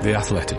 The Athletic.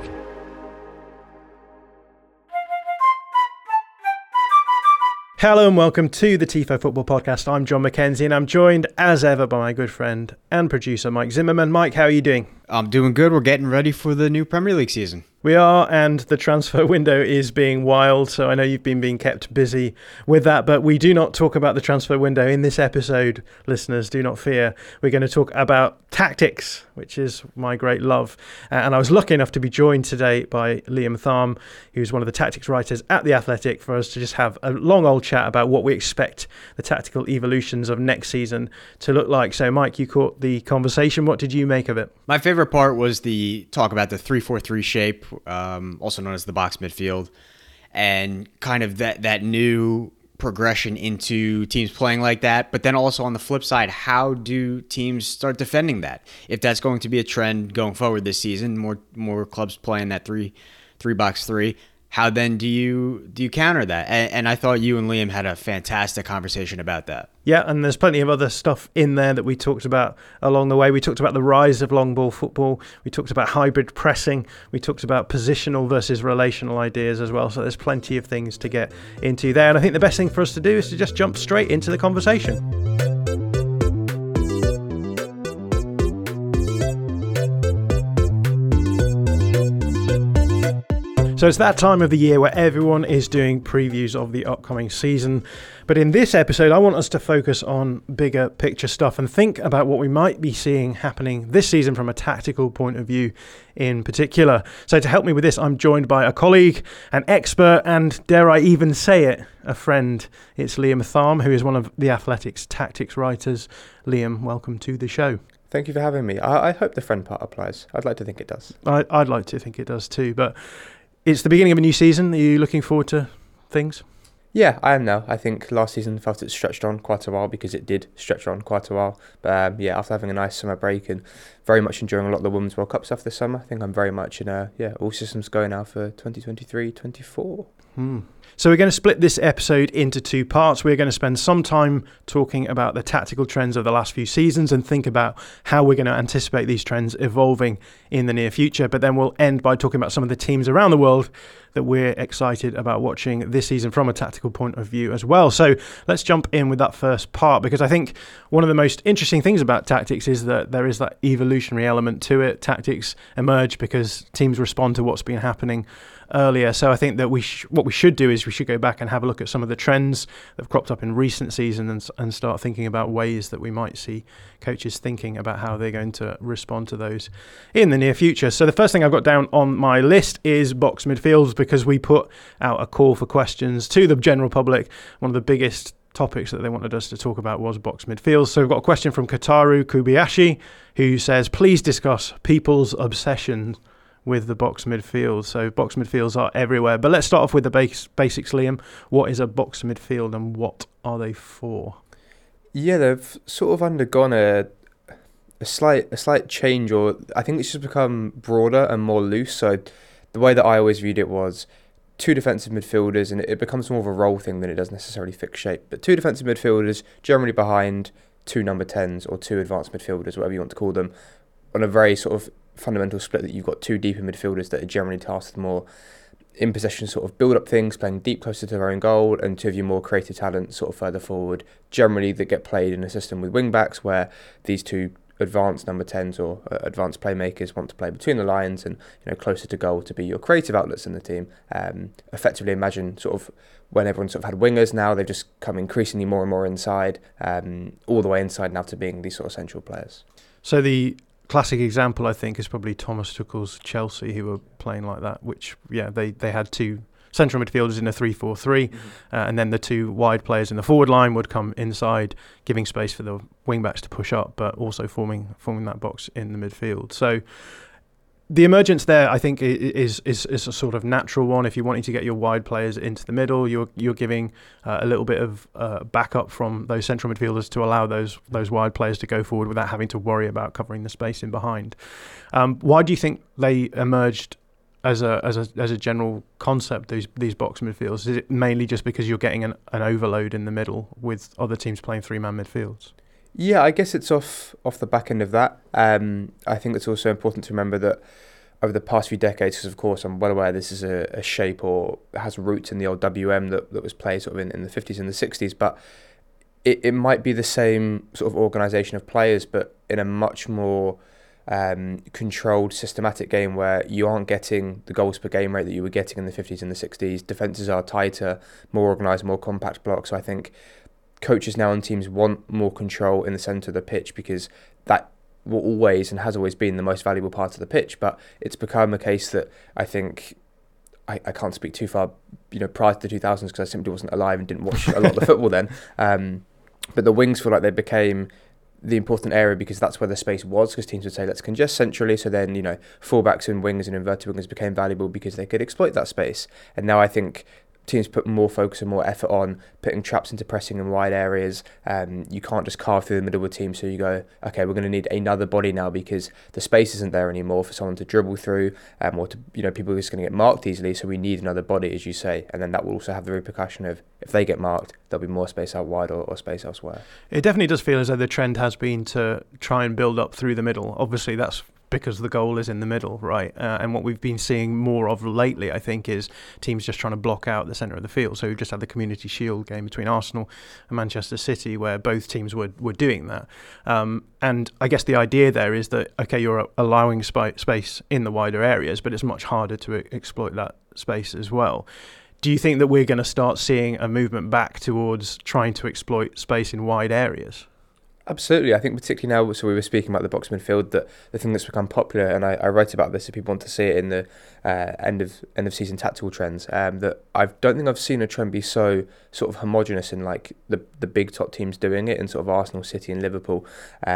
Hello and welcome to the TIFO Football Podcast. I'm John McKenzie and I'm joined as ever by my good friend and producer Mike Zimmerman. Mike, how are you doing? I'm doing good. We're getting ready for the new Premier League season. We are, and the transfer window is being wild, so I know you've been being kept busy with that, but we do not talk about the transfer window in this episode, listeners, do not fear. We're going to talk about tactics, which is my great love. And I was lucky enough to be joined today by Liam Tharm, who's one of the tactics writers at The Athletic, for us to just have a long old chat about what we expect the tactical evolutions of next season to look like. So, Mike, you caught the conversation. What did you make of it? My favorite part was the talk about the 3-4-3 shape, also known as the box midfield, and kind of that new progression into teams playing like that. But then also on the flip side, how do teams start defending that? If that's going to be a trend going forward this season, more clubs playing that 3-box-3. How then do you counter that? And I thought you and Liam had a fantastic conversation about that. Yeah, and there's plenty of other stuff in there that we talked about along the way. We talked about the rise of long ball football. We talked about hybrid pressing. We talked about positional versus relational ideas as well. So there's plenty of things to get into there. And I think the best thing for us to do is to just jump straight into the conversation. So it's that time of the year where everyone is doing previews of the upcoming season. But in this episode, I want us to focus on bigger picture stuff and think about what we might be seeing happening this season from a tactical point of view in particular. So to help me with this, I'm joined by a colleague, an expert, and dare I even say it, a friend. It's Liam Tharm, who is one of The Athletic's tactics writers. Liam, welcome to the show. Thank you for having me. I hope the friend part applies. I'd like to think it does. I'd like to think it does too, but it's the beginning of a new season. Are you looking forward to things? Yeah, I am now. I think last season felt it stretched on quite a while because it did stretch on quite a while. But after having a nice summer break and very much enjoying a lot of the Women's World Cup stuff this summer, I think I'm very much in all systems go now for 2023-24. So we're going to split this episode into two parts. We're going to spend some time talking about the tactical trends of the last few seasons and think about how we're going to anticipate these trends evolving in the near future. But then we'll end by talking about some of the teams around the world that we're excited about watching this season from a tactical point of view as well. So let's jump in with that first part, because I think one of the most interesting things about tactics is that there is that evolutionary element to it. Tactics emerge because teams respond to what's been happening earlier. So I think that what we should do is we should go back and have a look at some of the trends that have cropped up in recent seasons and start thinking about ways that we might see coaches thinking about how they're going to respond to those in the near future. So the first thing I've got down on my list is box midfields, because we put out a call for questions to the general public. One of the biggest topics that they wanted us to talk about was box midfields. So we've got a question from Kataru Kubayashi, who says, please discuss people's obsession with the box midfield. So box midfields are everywhere. But let's start off with the basics, Liam. What is a box midfield and what are they for? Yeah, they've sort of undergone a slight change, or I think it's just become broader and more loose. So the way that I always viewed it was two defensive midfielders, and it becomes more of a role thing than it does necessarily fixed shape. But two defensive midfielders, generally behind two number 10s or two advanced midfielders, whatever you want to call them, on a very sort of fundamental split that you've got two deeper midfielders that are generally tasked with more in possession, sort of build up things, playing deep closer to their own goal, and two of your more creative talents sort of further forward, generally that get played in a system with wing backs where these two advanced number 10s or advanced playmakers want to play between the lines and closer to goal to be your creative outlets in the team. Effectively imagine sort of when everyone sort of had wingers, now they've just come increasingly more and more inside, all the way inside now to being these sort of central players. So the classic example, I think, is probably Thomas Tuchel's Chelsea, who were playing like that, which, they had two central midfielders in a 3-4-3, and then the two wide players in the forward line would come inside, giving space for the wing-backs to push up, but also forming that box in the midfield. So the emergence there, I think, is a sort of natural one. If you're wanting to get your wide players into the middle, you're giving a little bit of backup from those central midfielders to allow those wide players to go forward without having to worry about covering the space in behind. Why do you think they emerged as a general concept, these box midfields? Is it mainly just because you're getting an overload in the middle with other teams playing three-man midfields? Yeah, I guess it's off the back end of that. I think it's also important to remember that over the past few decades, because of course I'm well aware this is a shape or has roots in the old WM that was played sort of in the 50s and the 60s, but it might be the same sort of organisation of players, but in a much more controlled, systematic game where you aren't getting the goals per game rate that you were getting in the 50s and the 60s. Defences are tighter, more organised, more compact blocks. So I think coaches now and teams want more control in the centre of the pitch, because that will always and has always been the most valuable part of the pitch. But it's become a case that I think, I can't speak too far, prior to the 2000s, because I simply wasn't alive and didn't watch a lot of the football then. But the wings feel like they became the important area, because that's where the space was, because teams would say let's congest centrally, so then fullbacks and wingers and inverted wingers became valuable because they could exploit that space. And now I think teams put more focus and more effort on putting traps into pressing in wide areas. You can't just carve through the middle of a team, so you go, okay, we're going to need another body now because the space isn't there anymore for someone to dribble through, or to, people are just going to get marked easily, so we need another body, as you say. And then that will also have the repercussion of, if they get marked, there'll be more space out wide or space elsewhere. It definitely does feel as though the trend has been to try and build up through the middle. Obviously, that's because the goal is in the middle, right? And what we've been seeing more of lately, I think, is teams just trying to block out the centre of the field. So we just had the Community Shield game between Arsenal and Manchester City, where both teams were doing that. And I guess the idea there is that, okay, you're allowing space in the wider areas, but it's much harder to exploit that space as well. Do you think that we're going to start seeing a movement back towards trying to exploit space in wide areas? Absolutely. I think particularly now, so we were speaking about the box midfield, that the thing that's become popular, and I wrote about this if people want to see it in the end of season tactical trends, that I don't think I've seen a trend be so sort of homogenous in like the big top teams doing it, and sort of Arsenal, City and Liverpool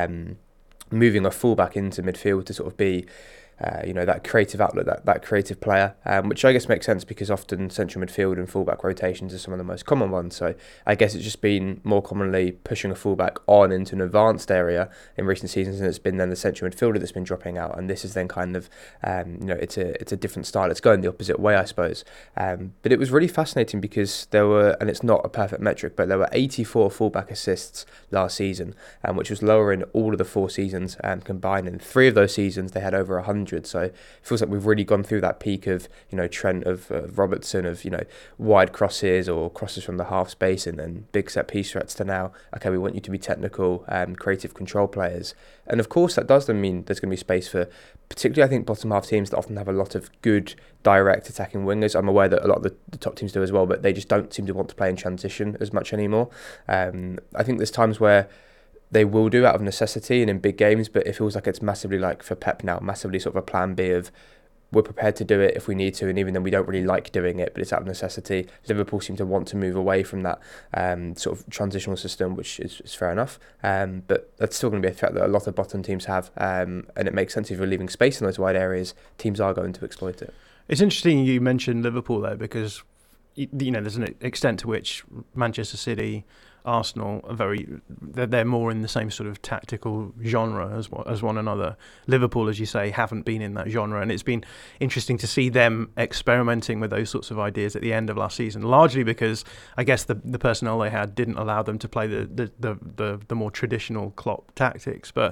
moving a fullback into midfield to sort of be that creative outlet, that creative player, which I guess makes sense because often central midfield and fullback rotations are some of the most common ones. So I guess it's just been more commonly pushing a fullback on into an advanced area in recent seasons, and it's been then the central midfielder that's been dropping out. And this is then kind of, it's a different style. It's going the opposite way, I suppose. But it was really fascinating because there were, and it's not a perfect metric, but there were 84 fullback assists last season, which was lower in all of the 4 seasons combined. In 3 of those seasons, they had over 100. So it feels like we've really gone through that peak of Trent, of Robertson, of wide crosses or crosses from the half space and then big set piece threats, to now, okay, we want you to be technical, creative control players. And of course that does then mean there's going to be space for, particularly I think, bottom half teams that often have a lot of good direct attacking wingers. I'm aware that a lot of the top teams do as well, but they just don't seem to want to play in transition as much anymore. I think there's times where they will do out of necessity and in big games, but it feels like it's massively, like for Pep now, massively sort of a plan B of, we're prepared to do it if we need to, and even then we don't really like doing it, but it's out of necessity. Liverpool seem to want to move away from that sort of transitional system, which is fair enough, but that's still going to be a threat that a lot of bottom teams have, and it makes sense if you're leaving space in those wide areas, teams are going to exploit it. It's interesting you mentioned Liverpool there, because there's an extent to which Manchester City, Arsenal are they're more in the same sort of tactical genre as one another. Liverpool, as you say, haven't been in that genre, and it's been interesting to see them experimenting with those sorts of ideas at the end of last season, largely because I guess the personnel they had didn't allow them to play the more traditional Klopp tactics. But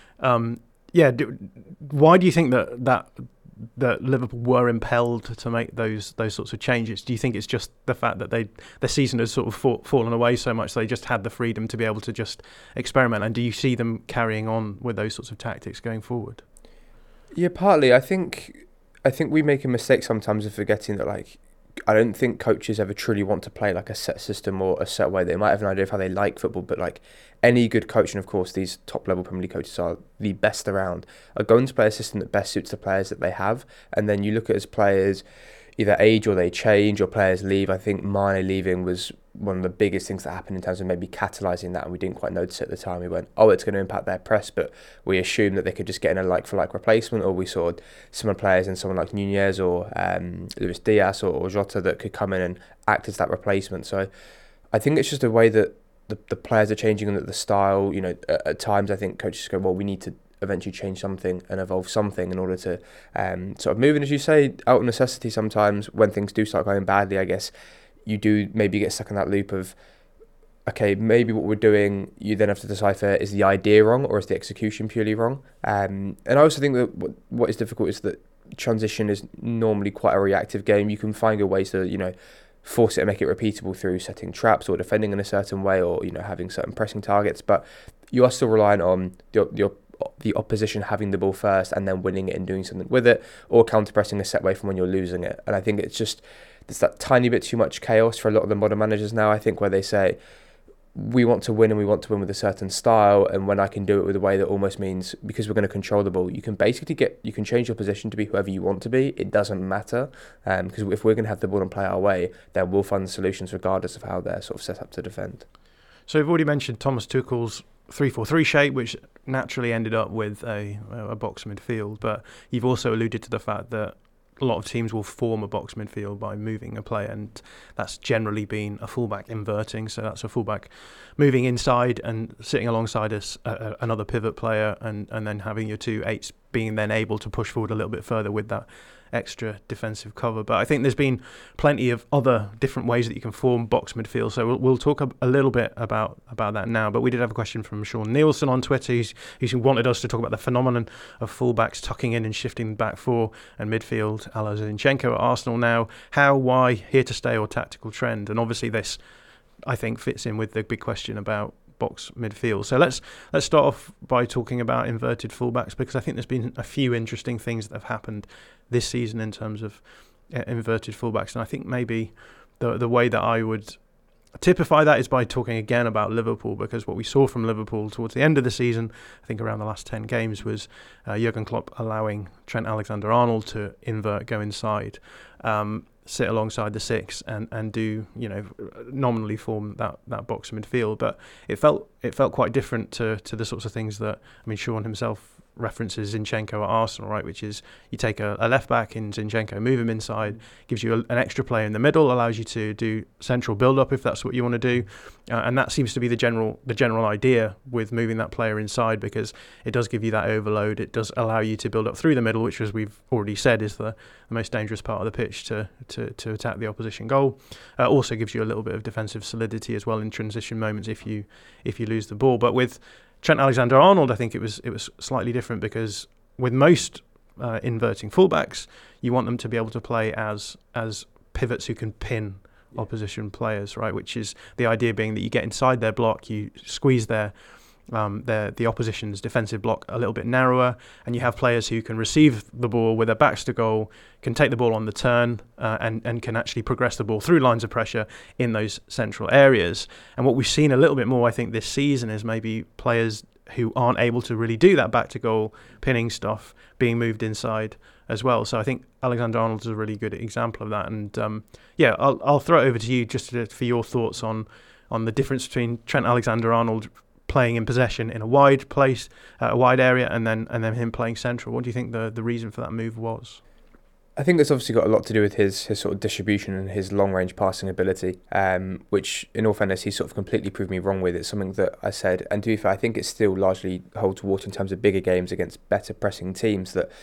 why do you think that Liverpool were impelled to make those sorts of changes? Do you think it's just the fact that the season has sort of fallen away so much, so they just had the freedom to be able to just experiment? And do you see them carrying on with those sorts of tactics going forward? Yeah, partly. I think we make a mistake sometimes of forgetting that, like, I don't think coaches ever truly want to play like a set system or a set way. They might have an idea of how they like football, but like any good coach, and of course these top level Premier League coaches are the best around, are going to play a system that best suits the players that they have. And then you look at as players either age or they change or players leave. I think Mane leaving was one of the biggest things that happened in terms of maybe catalysing that, and we didn't quite notice it at the time. We went, oh, it's going to impact their press, but we assumed that they could just get in a like-for-like replacement, or we saw similar players in someone like Nunez or Luis Diaz or Jota that could come in and act as that replacement. So I think it's just a way that the players are changing and that the style, at times I think coaches go, well, we need to eventually change something and evolve something in order to sort of move. And as you say, out of necessity sometimes, when things do start going badly, I guess you do maybe get stuck in that loop of, okay, maybe what we're doing, you then have to decipher, is the idea wrong or is the execution purely wrong? And I also think that what is difficult is that transition is normally quite a reactive game. You can find good ways to, force it and make it repeatable through setting traps or defending in a certain way, or having certain pressing targets. But you are still reliant on the opposition having the ball first and then winning it and doing something with it, or counter-pressing a set way from when you're losing it. And I think there's that tiny bit too much chaos for a lot of the modern managers now, I think, where they say, we want to win and we want to win with a certain style, and when I can do it with a way that almost means, because we're going to control the ball, you can change your position to be whoever you want to be. It doesn't matter, because if we're going to have the ball and play our way, then we'll find the solutions regardless of how they're sort of set up to defend. So we've already mentioned Thomas Tuchel's 3-4-3 shape, which naturally ended up with a box midfield, but you've also alluded to the fact that a lot of teams will form a box midfield by moving a player, and that's generally been a fullback inverting. So that's a fullback moving inside and sitting alongside another pivot player, and then having your 2 8s being then able to push forward a little bit further with that extra defensive cover. But I think there's been plenty of other different ways that you can form box midfield, so we'll talk a little bit about that now. But we did have a question from Sean Nielsen on Twitter, who's wanted us to talk about the phenomenon of fullbacks tucking in and shifting back 4 and midfield a la Zinchenko at Arsenal now. How, why, here to stay, or tactical trend? And obviously this, I think, fits in with the big question about box midfield. So let's start off by talking about inverted fullbacks, because I think there's been a few interesting things that have happened this season in terms of inverted fullbacks, and I think maybe the way that I would typify that is by talking again about Liverpool, because what we saw from Liverpool towards the end of the season, I think around the last 10 games, was Jurgen Klopp allowing Trent Alexander-Arnold to invert, go inside, sit alongside the 6 and do, nominally form that box midfield. But it felt quite different to the sorts of things that, Sean himself references Zinchenko at Arsenal, right, which is you take a left back in Zinchenko, move him inside, gives you an extra player in the middle, allows you to do central build-up if that's what you want to do, and that seems to be the general idea with moving that player inside, because it does give you that overload. It does allow you to build up through the middle, which, as we've already said, is the most dangerous part of the pitch to attack the opposition goal. Also gives you a little bit of defensive solidity as well in transition moments if you lose the ball. But with Trent Alexander-Arnold, I think it was slightly different, because with most inverting fullbacks, you want them to be able to play as pivots who can pin opposition players, right? Which is the idea being that you get inside their block, you squeeze the opposition's defensive block a little bit narrower, and you have players who can receive the ball with their backs to goal, can take the ball on the turn, and can actually progress the ball through lines of pressure in those central areas. And what we've seen a little bit more, I think, this season is maybe players who aren't able to really do that back to goal pinning stuff being moved inside as well. So I think Alexander-Arnold is a really good example of that. And I'll throw it over to you just for your thoughts on the difference between Trent Alexander-Arnold playing in possession in a wide place, a wide area, and then him playing central. What do you think the reason for that move was? I think that's obviously got a lot to do with his sort of distribution and his long-range passing ability, which, in all fairness, he sort of completely proved me wrong with. It's something that I said, and to be fair, I think it still largely holds water in terms of bigger games against better pressing teams, that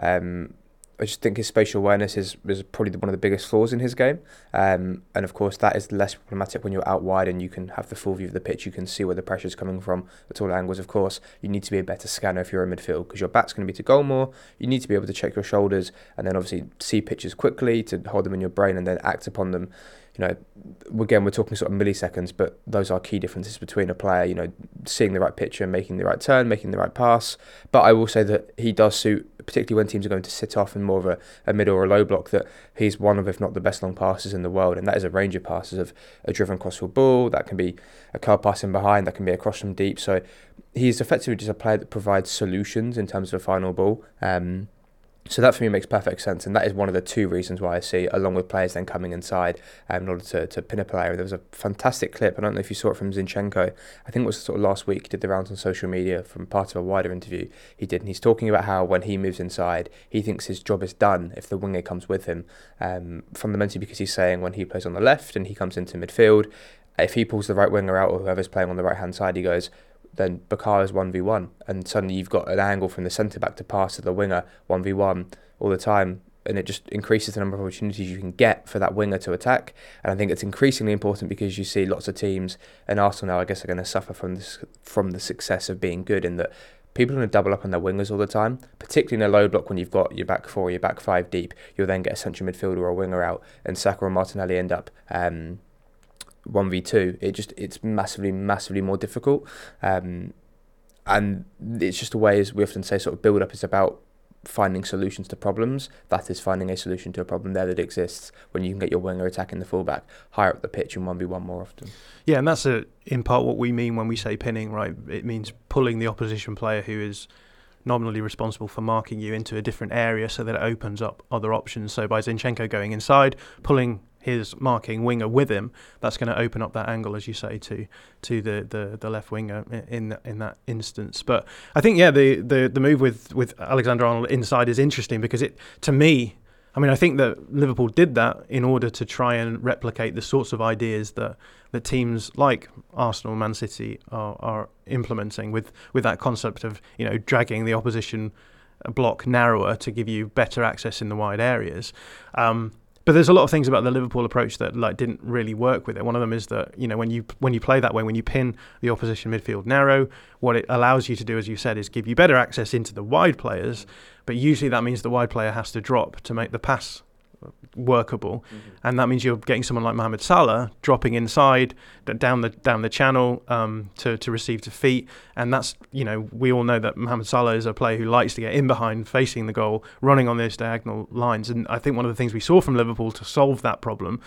I just think his spatial awareness is probably one of the biggest flaws in his game. And of course, that is less problematic when you're out wide and you can have the full view of the pitch. You can see where the pressure's coming from at all angles. Of course, you need to be a better scanner if you're in midfield, because your back's going to be to goal more. You need to be able to check your shoulders and then obviously see pitches quickly, to hold them in your brain and then act upon them. Again, we're talking sort of milliseconds, but those are key differences between a player, seeing the right picture, making the right turn, making the right pass. But I will say that he does suit, particularly when teams are going to sit off in more of a middle or a low block, that he's one of, if not the best long passers in the world. And that is a range of passes, of a driven crossfield ball, that can be a curl pass in behind, that can be a cross from deep. So he's effectively just a player that provides solutions in terms of a final ball. So that for me makes perfect sense, and that is one of the two reasons why I see, along with players then coming inside in order to pin a player. There was a fantastic clip, I don't know if you saw it, from Zinchenko, I think it was sort of last week, he did the rounds on social media from part of a wider interview he did, and he's talking about how when he moves inside, he thinks his job is done if the winger comes with him, fundamentally because he's saying when he plays on the left and he comes into midfield, if he pulls the right winger out or whoever's playing on the right hand side, he goes, then Bukayo's 1v1, and suddenly you've got an angle from the centre-back to pass to the winger 1v1 all the time, and it just increases the number of opportunities you can get for that winger to attack. And I think it's increasingly important because you see lots of teams, and Arsenal now I guess are going to suffer from the success of being good, in that people are going to double up on their wingers all the time, particularly in a low block when you've got your back 4, your back 5 deep. You'll then get a central midfielder or a winger out, and Saka or Martinelli end up 1v2. It's massively more difficult, and it's just a way, as we often say, sort of build up is about finding solutions to problems. That is finding a solution to a problem there that exists when you can get your winger attacking the fullback higher up the pitch in 1v1 more often. Yeah, and that's in part what we mean when we say pinning, right? It means pulling the opposition player who is nominally responsible for marking you into a different area so that it opens up other options. So by Zinchenko going inside, pulling his marking winger with him, that's going to open up that angle, as you say, to the left winger in that instance. But I think, yeah, the move with Alexander-Arnold inside is interesting because to me, I mean, I think that Liverpool did that in order to try and replicate the sorts of ideas that teams like Arsenal, Man City are implementing with that concept of, dragging the opposition block narrower to give you better access in the wide areas. But there's a lot of things about the Liverpool approach that didn't really work with it. One of them is that when you play that way, when you pin the opposition midfield narrow, what it allows you to do, as you said, is give you better access into the wide players. But usually that means the wide player has to drop to make the pass workable, and that means you're getting someone like Mohamed Salah dropping inside down the channel to receive to feet, and that's we all know that Mohamed Salah is a player who likes to get in behind, facing the goal, running on those diagonal lines. And I think one of the things we saw from Liverpool to solve that problem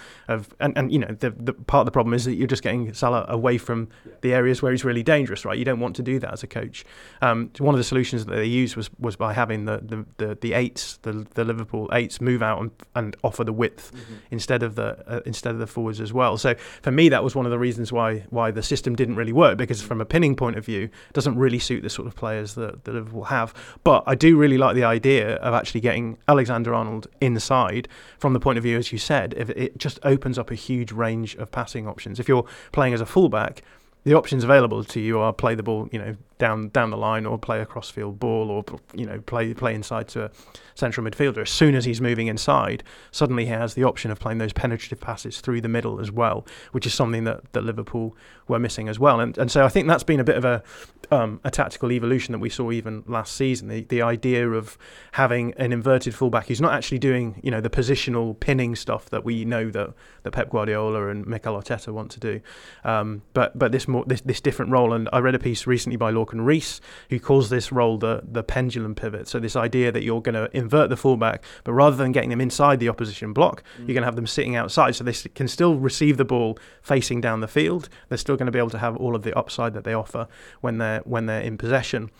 the part of the problem is that you're just getting Salah away from the areas where he's really dangerous, right? You don't want to do that as a coach. One of the solutions that they used was by having the eights, the Liverpool eights, move out and offer the width instead of the forwards as well. So for me, that was one of the reasons why the system didn't really work, because from a pinning point of view, it doesn't really suit the sort of players that Liverpool have. But I do really like the idea of actually getting Alexander-Arnold inside from the point of view, as you said, if it just opens up a huge range of passing options. If you're playing as a fullback, the options available to you are play the ball, down the line, or play a cross-field ball, or play inside to a central midfielder. As soon as he's moving inside, suddenly he has the option of playing those penetrative passes through the middle as well, which is something that Liverpool were missing as well. And so I think that's been a bit of a tactical evolution that we saw even last season. The idea of having an inverted fullback who's not actually doing the positional pinning stuff that we know that Pep Guardiola and Mikel Arteta want to do, but this different role. And I read a piece recently by Lorcan Rees who calls this role the pendulum pivot. So this idea that you're going to invert the fullback, but rather than getting them inside the opposition block, you're going to have them sitting outside, so they can still receive the ball facing down the field. They're still going to be able to have all of the upside that they offer when they're in possession,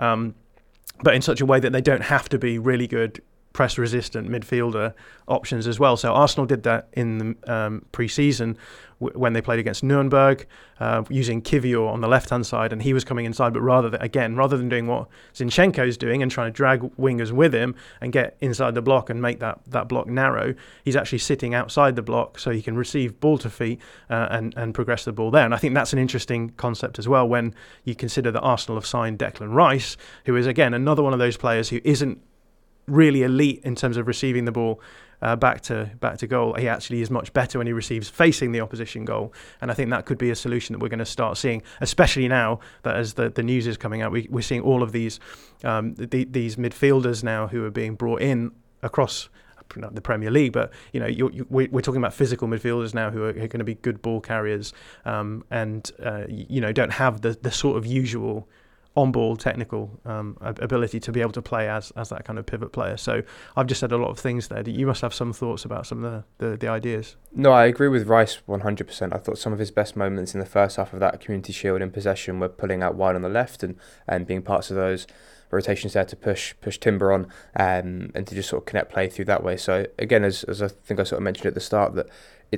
but in such a way that they don't have to be really good press-resistant midfielder options as well. So Arsenal did that in the pre-season when they played against Nuremberg, using Kivior on the left-hand side, and he was coming inside, but rather than doing what Zinchenko's doing and trying to drag wingers with him and get inside the block and make that block narrow, he's actually sitting outside the block so he can receive ball to feet and progress the ball there. And I think that's an interesting concept as well when you consider that Arsenal have signed Declan Rice, who is, again, another one of those players who isn't really elite in terms of receiving the ball back to goal. He actually is much better when he receives facing the opposition goal, and I think that could be a solution that we're going to start seeing, especially now that as the news is coming out, we're seeing all of these midfielders now who are being brought in across the Premier League, but we're talking about physical midfielders now who are going to be good ball carriers, and don't have the sort of usual on-ball technical ability to be able to play as that kind of pivot player. So I've just said a lot of things there. You must have some thoughts about some of the ideas. No, I agree with Rice 100%. I thought some of his best moments in the first half of that Community Shield in possession were pulling out wide on the left and being parts of those rotations there to push Timber on and to just sort of connect play through that way. So again, as I think I sort of mentioned at the start, that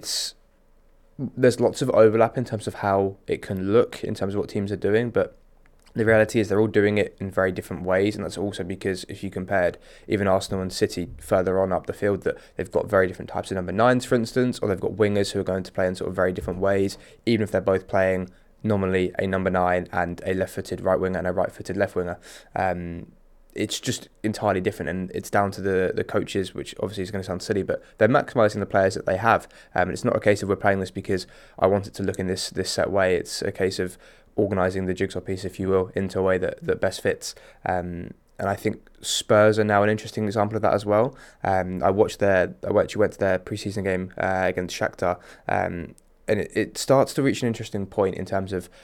there's lots of overlap in terms of how it can look in terms of what teams are doing, but the reality is they're all doing it in very different ways, and that's also because if you compared even Arsenal and City further on up the field, that they've got very different types of number 9s, for instance, or they've got wingers who are going to play in sort of very different ways, even if they're both playing nominally a number 9 and a left-footed right winger and a right-footed left winger. It's just entirely different, and it's down to the coaches, which obviously is going to sound silly, but they're maximising the players that they have. And it's not a case of we're playing this because I want it to look in this set way. It's a case of organising the jigsaw piece, if you will, into a way that best fits. And I think Spurs are now an interesting example of that as well. I actually went to their pre-season game against Shakhtar, and it starts to reach an interesting point in terms of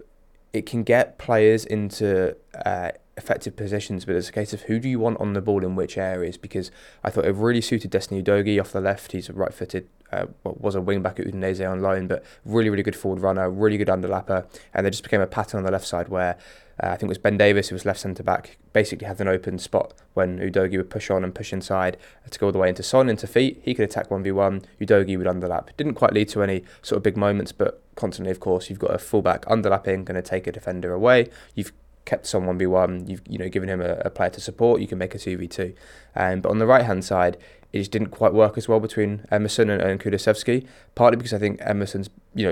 it can get players into effective positions, but it's a case of who do you want on the ball in which areas, because I thought it really suited Destiny Udogie off the left. He's a right-footed, was a wing-back at Udinese on loan, but really, really good forward runner, really good underlapper, and there just became a pattern on the left side where I think it was Ben Davis, who was left centre-back, basically had an open spot when Udogie would push on and push inside to go all the way into Son, into feet. He could attack 1v1, Udogie would underlap. Didn't quite lead to any sort of big moments, but constantly, of course, you've got a full-back underlapping, going to take a defender away. You've kept Son 1v1, you've given him a player to support, you can make a 2v2. But on the right-hand side, it just didn't quite work as well between Emerson and Kulusevski, partly because I think Emerson's,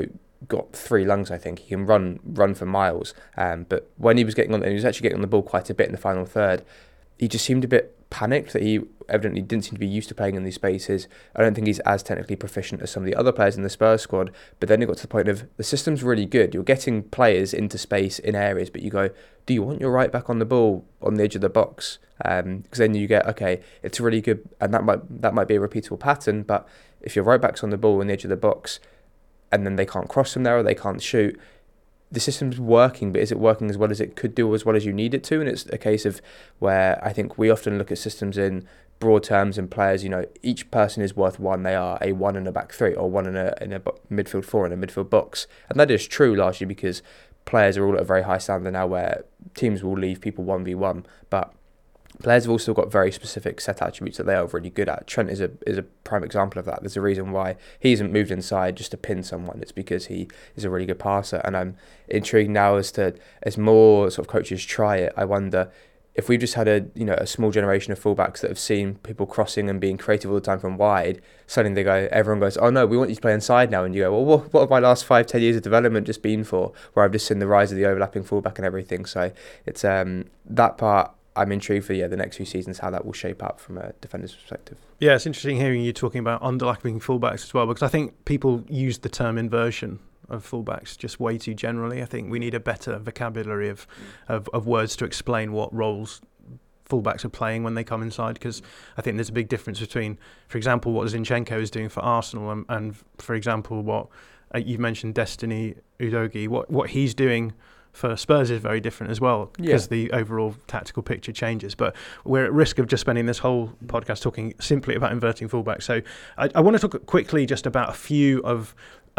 got 3 lungs. I think he can run for miles, but when he was actually getting on the ball quite a bit in the final third, he just seemed a bit panicked that he evidently didn't seem to be used to playing in these spaces. I don't think he's as technically proficient as some of the other players in the Spurs squad, but then it got to the point of the system's really good, you're getting players into space in areas, but you go, do you want your right back on the ball on the edge of the box? Because then you get, okay, it's really good, and that might be a repeatable pattern, but if your right back's on the ball on the edge of the box and then they can't cross from there or they can't shoot, the system's working, but is it working as well as it could do, or as well as you need it to? And it's a case of where I think we often look at systems in broad terms and players, each person is worth one. They are a 1 in a back 3 or 1 in a midfield 4 in a midfield box. And that is true largely because players are all at a very high standard now where teams will leave people 1v1, but players have also got very specific set attributes that they are really good at. Trent is a prime example of that. There's a reason why he hasn't moved inside just to pin someone. It's because he is a really good passer. And I'm intrigued now as more sort of coaches try it. I wonder if we just had a small generation of fullbacks that have seen people crossing and being creative all the time from wide, suddenly everyone goes, oh no, we want you to play inside now. And you go, well, what have my last 5-10 years of development just been for? Where I've just seen the rise of the overlapping fullback and everything. So it's that part. I'm intrigued for the next few seasons how that will shape up from a defender's perspective. Yeah, it's interesting hearing you talking about underlapping fullbacks as well, because I think people use the term inversion of fullbacks just way too generally. I think we need a better vocabulary of words to explain what roles fullbacks are playing when they come inside, because I think there's a big difference between, for example, what Zinchenko is doing for Arsenal and for example, what you've mentioned, Destiny Udogie, what he's doing for Spurs is very different as well, because the overall tactical picture changes. But we're at risk of just spending this whole podcast talking simply about inverting fullbacks. So I want to talk quickly just about a few of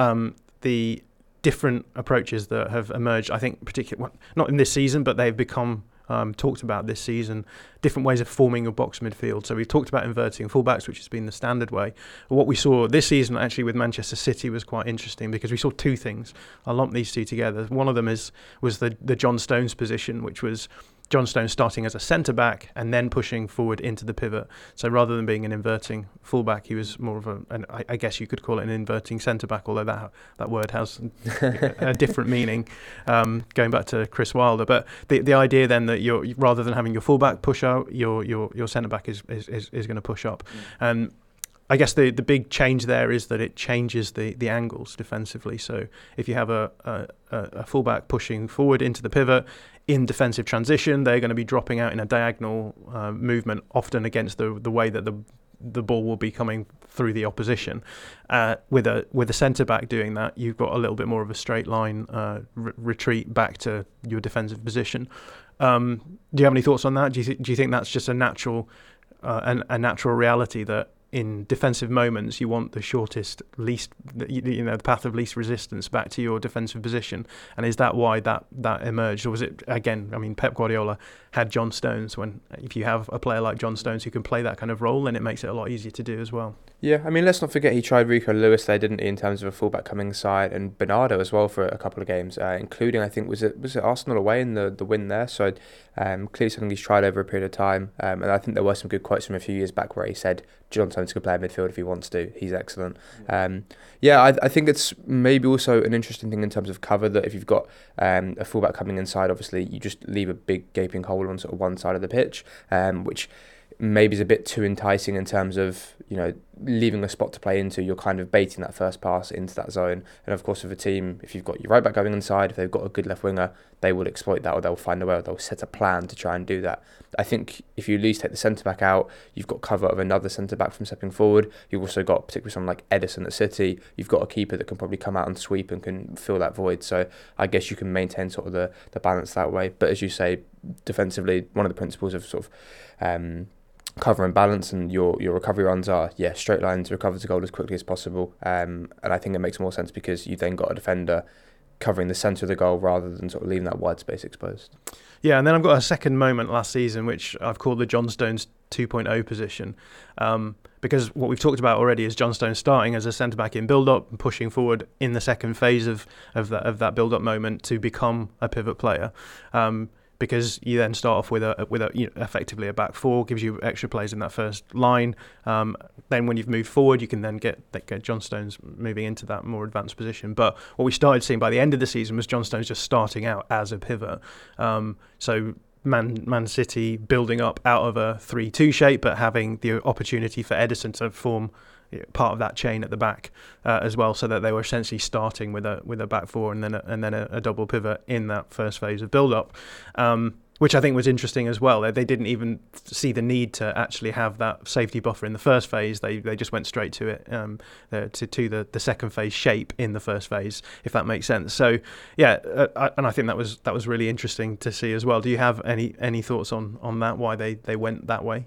the different approaches that have emerged, I think, particularly not in this season, but they've become talked about this season, different ways of forming a box midfield. So we've talked about inverting fullbacks, which has been the standard way. What we saw this season actually with Manchester City was quite interesting, because we saw 2 things. I'll lump these 2 together. One of them was the John Stones position, which was John Stones starting as a centre-back and then pushing forward into the pivot. So rather than being an inverting full-back, he was more of I guess you could call it an inverting centre-back, although that word has a different meaning, going back to Chris Wilder. But the idea then that you're, rather than having your full-back push out, your centre-back is going to push up. And I guess the big change there is that it changes the angles defensively. So if you have a fullback pushing forward into the pivot in defensive transition, they're going to be dropping out in a diagonal movement, often against the way that the ball will be coming through the opposition. With a centre back doing that, you've got a little bit more of a straight line retreat back to your defensive position. Do you have any thoughts on that? Do you think that's just a natural reality that in defensive moments you want the shortest, the path of least resistance back to your defensive position? And is that why that emerged? Or was it, again, I mean, Pep Guardiola had John Stones. If you have a player like John Stones who can play that kind of role, then it makes it a lot easier to do as well. Yeah, I mean, let's not forget he tried Rico Lewis there, didn't he, in terms of a fullback coming inside, and Bernardo as well for a couple of games, including, I think, was it Arsenal away in the win there? So clearly something he's tried over a period of time, and I think there were some good quotes from a few years back where he said John Stones could play midfield if he wants to. He's excellent. I think it's maybe also an interesting thing in terms of cover, that if you've got a fullback coming inside, obviously you just leave a big gaping hole on sort of one side of the pitch, which maybe is a bit too enticing in terms of, leaving a spot to play into. You're kind of baiting that first pass into that zone. And of course, with a team, if you've got your right back going inside, if they've got a good left winger, they will exploit that, or they'll find a way, or they'll set a plan to try and do that. I think if you at least take the centre back out, you've got cover of another centre back from stepping forward. You've also got, particularly someone like Ederson at City, you've got a keeper that can probably come out and sweep and can fill that void. So I guess you can maintain sort of the balance that way. But as you say, defensively, one of the principles of sort of cover and balance, and your recovery runs are straight lines, recover to goal as quickly as possible, and I think it makes more sense because you then got a defender covering the centre of the goal rather than sort of leaving that wide space exposed. Yeah, and then I've got a second moment last season which I've called the John Stones 2.0 position, because what we've talked about already is John Stones starting as a centre back in build up and pushing forward in the second phase of that build up moment to become a pivot player. Because you then start off with effectively a back four, gives you extra players in that first line. Then when you've moved forward, you can then get John Stones moving into that more advanced position. But what we started seeing by the end of the season was John Stones just starting out as a pivot. So Man City building up out of a 3-2 shape, but having the opportunity for Ederson to form part of that chain at the back as well, so that they were essentially starting with a back four and then a double pivot in that first phase of build up, which I think was interesting as well. They didn't even see the need to actually have that safety buffer in the first phase. They just went straight to it, to the second phase shape in the first phase, if that makes sense. So and I think that was really interesting to see as well. Do you have any thoughts on that, why they went that way?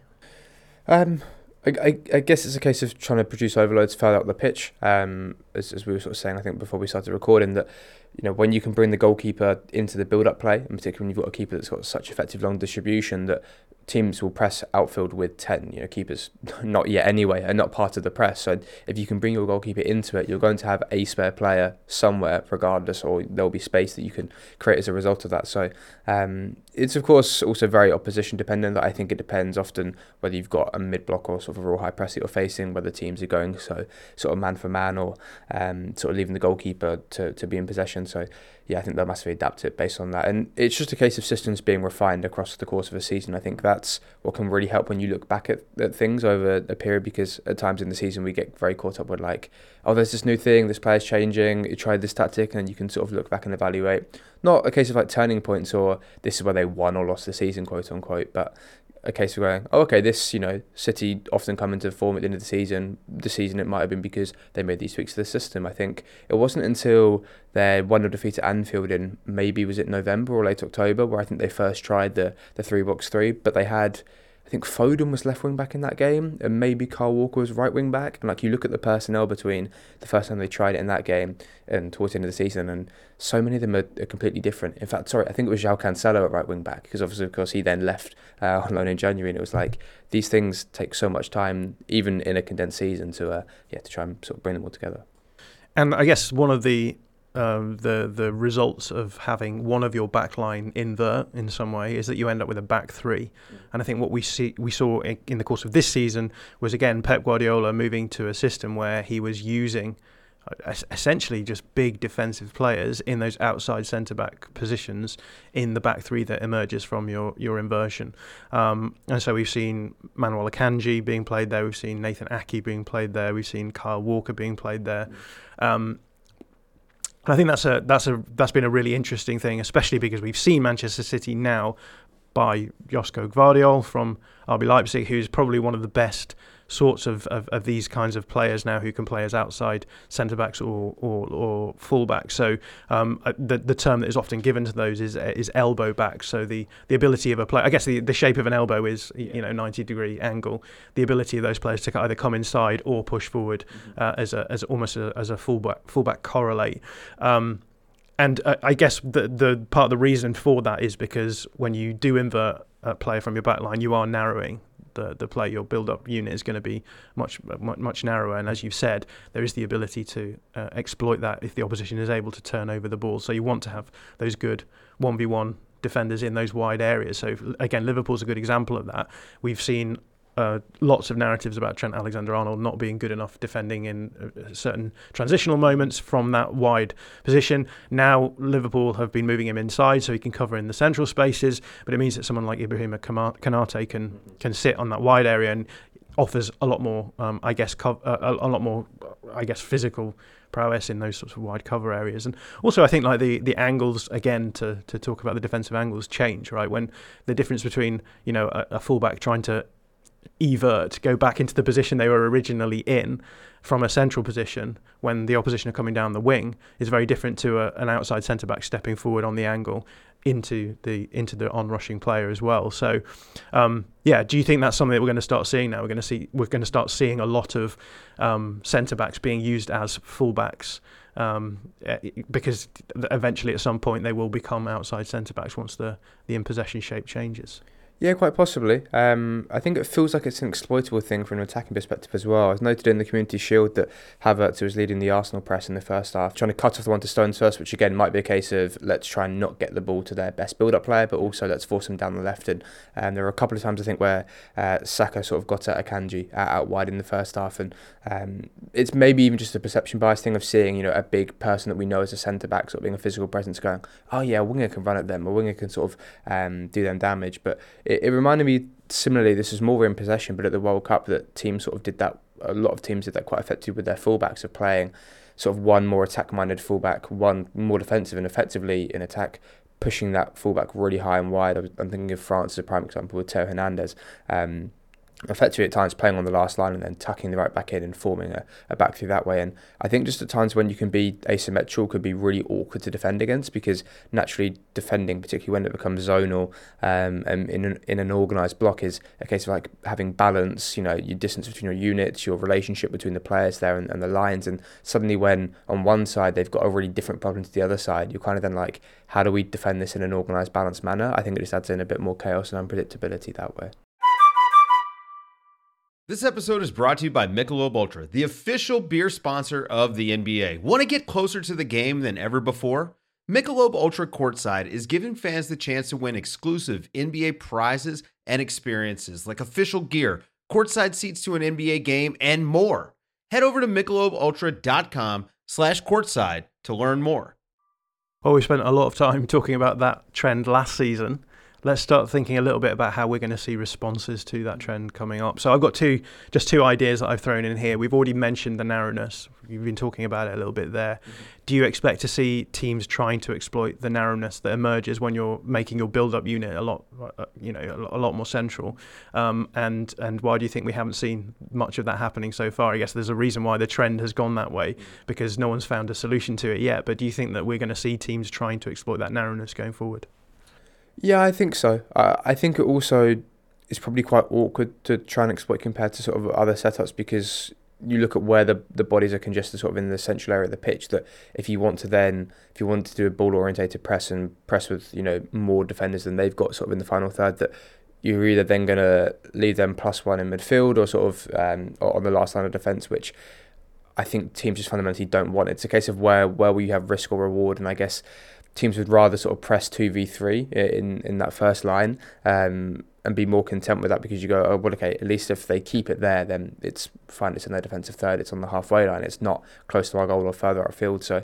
I guess it's a case of trying to produce overloads further up the pitch, as we were sort of saying, I think, before we started recording, that when you can bring the goalkeeper into the build-up play, and particularly when you've got a keeper that's got such effective long distribution, that teams will press outfield with 10. Keepers not yet anyway, are not part of the press. So if you can bring your goalkeeper into it, you're going to have a spare player somewhere regardless, or there'll be space that you can create as a result of that. So it's of course also very opposition dependent. I think it depends often whether you've got a mid-block or sort of a real high press that you're facing, whether teams are going so sort of man for man, or sort of leaving the goalkeeper to be in possession. So I think they'll massively adapt it based on that. And it's just a case of systems being refined across the course of a season. I think that's what can really help when you look back at things over a period, because at times in the season we get very caught up with there's this new thing, this player's changing, you tried this tactic, and then you can sort of look back and evaluate. Not a case of turning points or this is where they won or lost the season, quote unquote, but a case of going, this, City often come into form at the end of the season. The season it might have been because they made these tweaks to the system. I think it wasn't until their 1-0 defeat at Anfield in, maybe was it November or late October, where I think they first tried the 3-box-3, but they had, I think Foden was left wing back in that game, and maybe Kyle Walker was right wing back. And you look at the personnel between the first time they tried it in that game and towards the end of the season, and so many of them are completely different. In fact, I think it was João Cancelo at right wing back, because obviously, of course, he then left on loan in January, and it was these things take so much time, even in a condensed season, to try and sort of bring them all together. And I guess one of the results of having one of your backline invert in some way is that you end up with a back three. And I think what we saw in the course of this season was, again, Pep Guardiola moving to a system where he was using essentially just big defensive players in those outside centre-back positions in the back three that emerges from your inversion. And so we've seen Manuel Akanji being played there, we've seen Nathan Ake being played there, we've seen Kyle Walker being played there. I think that's been a really interesting thing, especially because we've seen Manchester City now by Josko Gvardiol from RB Leipzig, who's probably one of the best sorts of these kinds of players now, who can play as outside centre-backs or full-backs. So the term that is often given to those is elbow back. So the ability of a player, I guess the shape of an elbow is 90-degree angle. The ability of those players to either come inside or push forward as almost as a fullback correlate. And I guess the part of the reason for that is because when you do invert a player from your back line, you are narrowing the play. Your build-up unit is going to be much narrower, and as you've said, there is the ability to exploit that if the opposition is able to turn over the ball. So you want to have those good 1v1 defenders in those wide areas. So again, Liverpool's a good example of that. We've seen lots of narratives about Trent Alexander-Arnold not being good enough defending in certain transitional moments from that wide position. Now Liverpool have been moving him inside so he can cover in the central spaces, but it means that someone like Ibrahima Konate can sit on that wide area and offers a lot more, physical prowess in those sorts of wide cover areas. And also I think like the angles, again, to talk about the defensive angles, change, right? When the difference between, a fullback trying to go back into the position they were originally in from a central position when the opposition are coming down the wing is very different to an outside centre-back stepping forward on the angle into the on-rushing player as well. So, do you think that's something that we're going to start seeing now? We're going to start seeing a lot of centre-backs being used as full-backs because eventually at some point they will become outside centre-backs once the in-possession shape changes. Yeah, quite possibly. I think it feels like it's an exploitable thing from an attacking perspective as well. I was noted in the Community Shield that Havertz, who was leading the Arsenal press in the first half, trying to cut off the one to Stones first, which again might be a case of let's try and not get the ball to their best build-up player, but also let's force them down the left. And there were a couple of times I think where Saka sort of got at Akanji out wide in the first half, and it's maybe even just a perception bias thing of seeing a big person that we know as a centre back sort of being a physical presence, going, oh yeah, a winger can run at them, a winger can sort of do them damage, but it reminded me similarly, this is more in possession, but at the World Cup that teams sort of did that, a lot of teams did that quite effectively with their fullbacks, of playing sort of one more attack-minded fullback, one more defensive and effectively in attack, pushing that fullback really high and wide. I'm thinking of France as a prime example with Theo Hernandez. Effectively at times playing on the last line and then tucking the right back in and forming a back three that way. And I think just at times when you can be asymmetrical could be really awkward to defend against, because naturally defending, particularly when it becomes zonal and in an organised block, is a case of like having balance, your distance between your units, your relationship between the players there and the lines. And suddenly when on one side they've got a really different problem to the other side, you're kind of then like, how do we defend this in an organised, balanced manner? I think it just adds in a bit more chaos and unpredictability that way. This episode is brought to you by Michelob Ultra, the official beer sponsor of the NBA. Want to get closer to the game than ever before? Michelob Ultra Courtside is giving fans the chance to win exclusive NBA prizes and experiences like official gear, courtside seats to an NBA game, and more. Head over to MichelobUltra.com/courtside to learn more. Well, we spent a lot of time talking about that trend last season. Let's start thinking a little bit about how we're going to see responses to that trend coming up. So I've got two ideas that I've thrown in here. We've already mentioned the narrowness. You've been talking about it a little bit there. Mm-hmm. Do you expect to see teams trying to exploit the narrowness that emerges when you're making your build-up unit a lot more central? And why do you think we haven't seen much of that happening so far? I guess there's a reason why the trend has gone that way, because no one's found a solution to it yet. But do you think that we're going to see teams trying to exploit that narrowness going forward? Yeah, I think so. I think it also is probably quite awkward to try and exploit compared to sort of other setups, because you look at where the bodies are congested sort of in the central area of the pitch, that if you want to do a ball orientated press and press with more defenders than they've got sort of in the final third, that you're either then going to leave them +1 in midfield or sort of on the last line of defence, which I think teams just fundamentally don't want. It's a case of where we have risk or reward, and I guess teams would rather sort of press 2v3 in that first line and be more content with that, because you go, oh, well, okay, at least if they keep it there, then it's fine. It's in their defensive third. It's on the halfway line. It's not close to our goal or further outfield. So,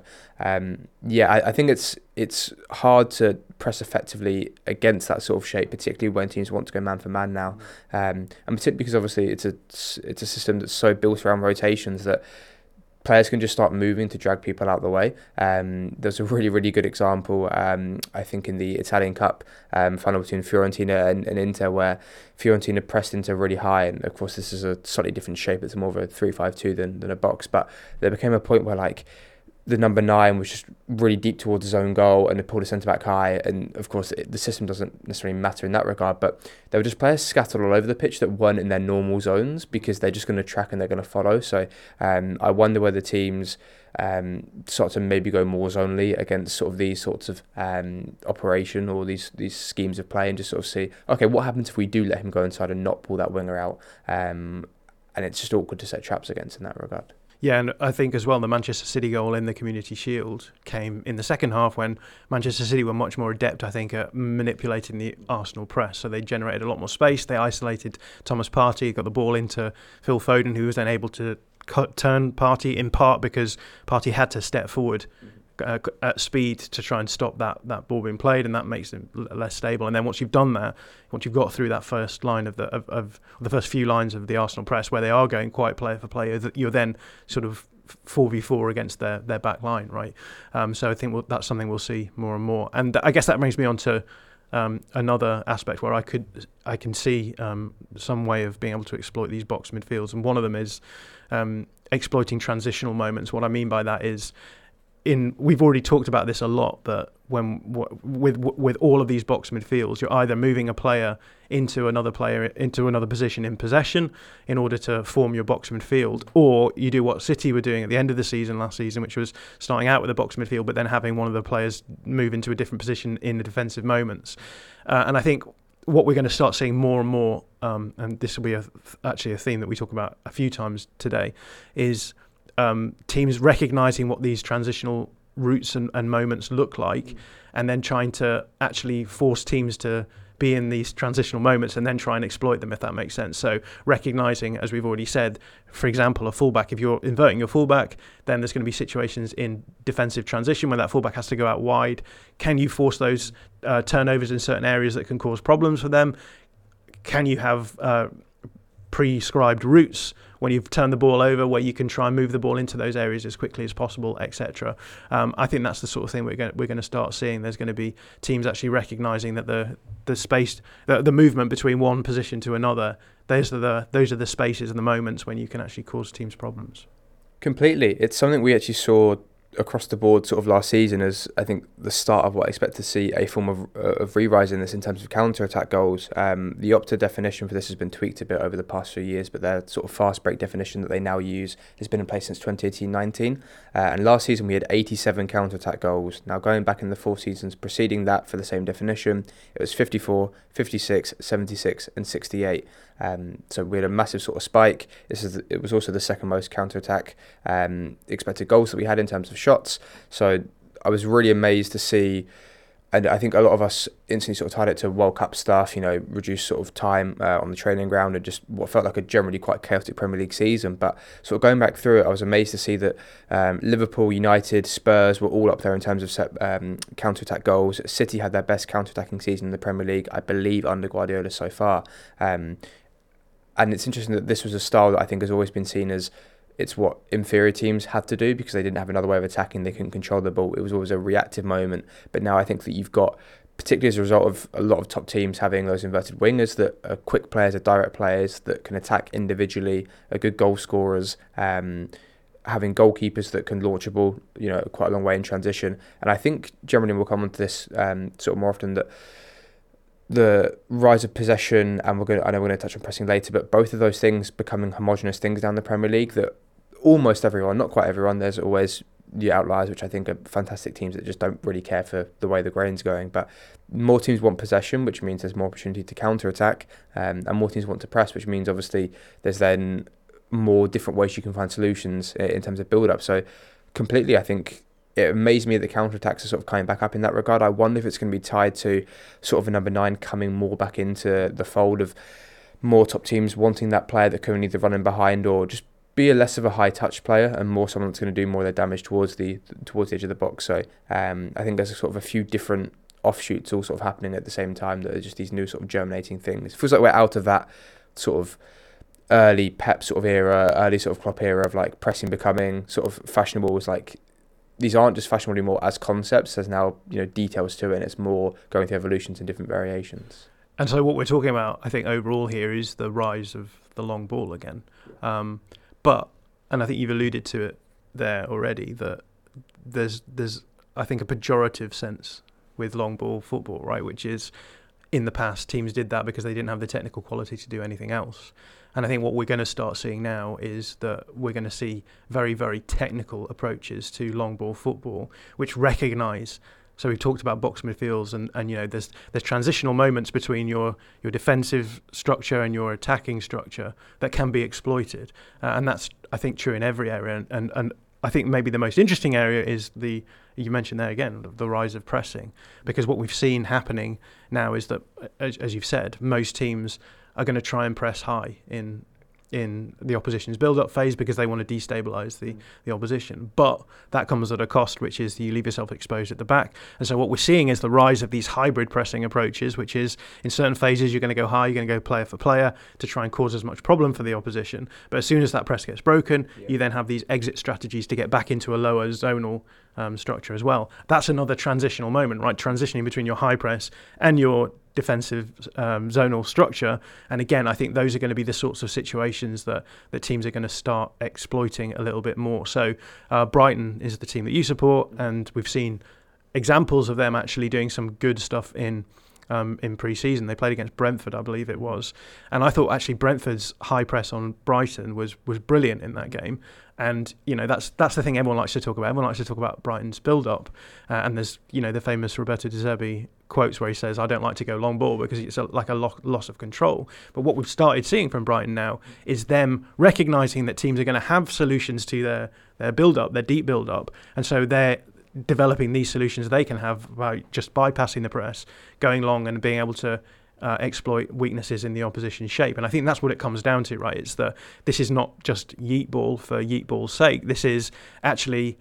I think it's hard to press effectively against that sort of shape, particularly when teams want to go man for man now, and particularly because obviously it's a system that's so built around rotations that players can just start moving to drag people out of the way. There's a really, really good example, I think, in the Italian Cup final between Fiorentina and Inter, where Fiorentina pressed Inter really high. And of course, this is a slightly different shape. It's more of a 3-5-2 than a box. But there became a point where, like, the number 9 was just really deep towards his own goal and it pulled a centre-back high. And of course, the system doesn't necessarily matter in that regard, but there were just players scattered all over the pitch that weren't in their normal zones, because they're just going to track and they're going to follow. So I wonder whether teams start to maybe go more zonally against sort of these sorts of operation or these schemes of play, and just sort of see, okay, what happens if we do let him go inside and not pull that winger out? And it's just awkward to set traps against in that regard. Yeah, and I think as well the Manchester City goal in the Community Shield came in the second half when Manchester City were much more adept, I think, at manipulating the Arsenal press. So they generated a lot more space. They isolated Thomas Partey, got the ball into Phil Foden, who was then able to turn Partey, in part because Partey had to step forward at speed to try and stop that ball being played, and that makes them less stable. And then once you've done that, once you've got through that first line of the first few lines of the Arsenal press, where they are going quite player for player, that you're then sort of 4v4 against their back line, right? So I think that's something we'll see more and more. And I guess that brings me on to another aspect where I can see some way of being able to exploit these box midfields, and one of them is exploiting transitional moments. What I mean by that is, we've already talked about this a lot, but with all of these box midfields, you're either moving a player into another position in possession in order to form your box midfield, or you do what City were doing at the end of the season last season, which was starting out with a box midfield, but then having one of the players move into a different position in the defensive moments. And I think what we're going to start seeing more and more, and this will be actually a theme that we talk about a few times today, is teams recognising what these transitional routes and moments look like, and then trying to actually force teams to be in these transitional moments and then try and exploit them, if that makes sense. So recognising, as we've already said, for example, a fullback, if you're inverting your fullback, then there's going to be situations in defensive transition where that fullback has to go out wide. Can you force those turnovers in certain areas that can cause problems for them? Can you have prescribed routes when you've turned the ball over where you can try and move the ball into those areas as quickly as possible, etc. I think that's the sort of thing we're going to start seeing. There's going to be teams actually recognising that the space, the movement between one position to another, those are the spaces and the moments when you can actually cause teams problems. Completely. It's something we actually saw across the board sort of last season as, I think, the start of what I expect to see a form of re-rise in this in terms of counter-attack goals. The Opta definition for this has been tweaked a bit over the past few years, but their sort of fast break definition that they now use has been in place since 2018-19. And last season we had 87 counter-attack goals. Now going back in the 4 seasons preceding that for the same definition, it was 54, 56, 76 and 68. So we had a massive sort of spike. It was also the second most counter-attack expected goals that we had in terms of shots. So I was really amazed to see, and I think a lot of us instantly sort of tied it to World Cup stuff, reduced sort of time on the training ground and just what felt like a generally quite chaotic Premier League season. But sort of going back through it, I was amazed to see that Liverpool, United, Spurs were all up there in terms of counter-attack goals. City had their best counter-attacking season in the Premier League, I believe, under Guardiola so far. And it's interesting that this was a style that I think has always been seen as it's what inferior teams had to do because they didn't have another way of attacking. They couldn't control the ball. It was always a reactive moment. But now I think that you've got, particularly as a result of a lot of top teams having those inverted wingers that are quick players, are direct players that can attack individually, are good goal scorers, having goalkeepers that can launch a ball, quite a long way in transition. And I think generally we'll come on to this sort of more often, that the rise of possession, and I know we're going to touch on pressing later, but both of those things becoming homogenous things down the Premier League that almost everyone, not quite everyone, there's always the outliers, which I think are fantastic teams that just don't really care for the way the grain's going, but more teams want possession, which means there's more opportunity to counter-attack, and more teams want to press, which means obviously there's then more different ways you can find solutions in terms of build-up. So completely, I think it amazed me that counter-attacks are sort of coming back up in that regard. I wonder if it's going to be tied to sort of a number 9 coming more back into the fold of more top teams wanting that player that can either run in behind or just be a less of a high-touch player and more someone that's going to do more of their damage towards the edge of the box. So I think there's sort of a few different offshoots all sort of happening at the same time that are just these new sort of germinating things. It feels like we're out of that sort of early Pep sort of era, early sort of Klopp era of like pressing becoming sort of fashionable. Was like, these aren't just fashionable anymore as concepts. There's now details to it, and it's more going through evolutions and different variations. And so what we're talking about, I think, overall here is the rise of the long ball again. But, and I think you've alluded to it there already, that there's I think a pejorative sense with long ball football, right? Which is, in the past, teams did that because they didn't have the technical quality to do anything else. And I think what we're going to start seeing now is that we're going to see very, very technical approaches to long ball football, which recognise So we've talked about box midfields, and there's transitional moments between your defensive structure and your attacking structure that can be exploited, and that's, I think, true in every area. And I think maybe the most interesting area is you mentioned there again, the rise of pressing, because what we've seen happening now is that, as you've said, most teams are going to try and press high in the opposition's build-up phase because they want to destabilise the opposition. But that comes at a cost, which is you leave yourself exposed at the back. And so what we're seeing is the rise of these hybrid pressing approaches, which is in certain phases you're going to go high, you're going to go player for player to try and cause as much problem for the opposition. But as soon as that press gets broken, you then have these exit strategies to get back into a lower zonal structure as well. That's another transitional moment, right? Transitioning between your high press and your defensive zonal structure. And again, I think those are going to be the sorts of situations that teams are going to start exploiting a little bit more. So Brighton is the team that you support, and we've seen examples of them actually doing some good stuff in pre-season. They played against Brentford, I believe it was, and I thought actually Brentford's high press on Brighton was brilliant in that game. And that's the thing everyone likes to talk about. Everyone likes to talk about Brighton's build-up, and there's the famous Roberto De Zerbi quotes where he says, "I don't like to go long ball because it's like a loss of control." But what we've started seeing from Brighton now is them recognising that teams are going to have solutions to their build-up, their deep build-up, and so they're developing these solutions they can have by just bypassing the press, going long and being able to exploit weaknesses in the opposition's shape. And I think that's what it comes down to, right? It's this is not just yeet ball for yeet ball's sake. This is actually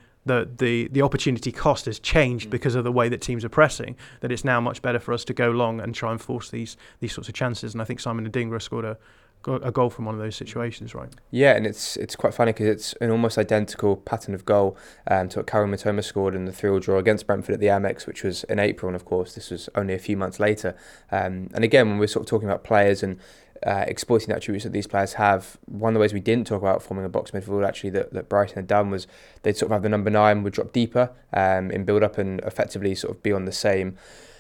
the opportunity cost has changed because of the way that teams are pressing, that it's now much better for us to go long and try and force these sorts of chances. And I think Simon Adingra scored a goal from one of those situations, right? Yeah, and it's quite funny because it's an almost identical pattern of goal to what Karim Matoma scored in the 3-3 draw against Brentford at the Amex, which was in April, and of course this was only a few months later. And again, when we're sort of talking about players and exploiting the attributes that these players have, one of the ways we didn't talk about forming a box midfield actually that Brighton had done was they'd sort of have the number 9 would drop deeper in build-up and effectively sort of be on the same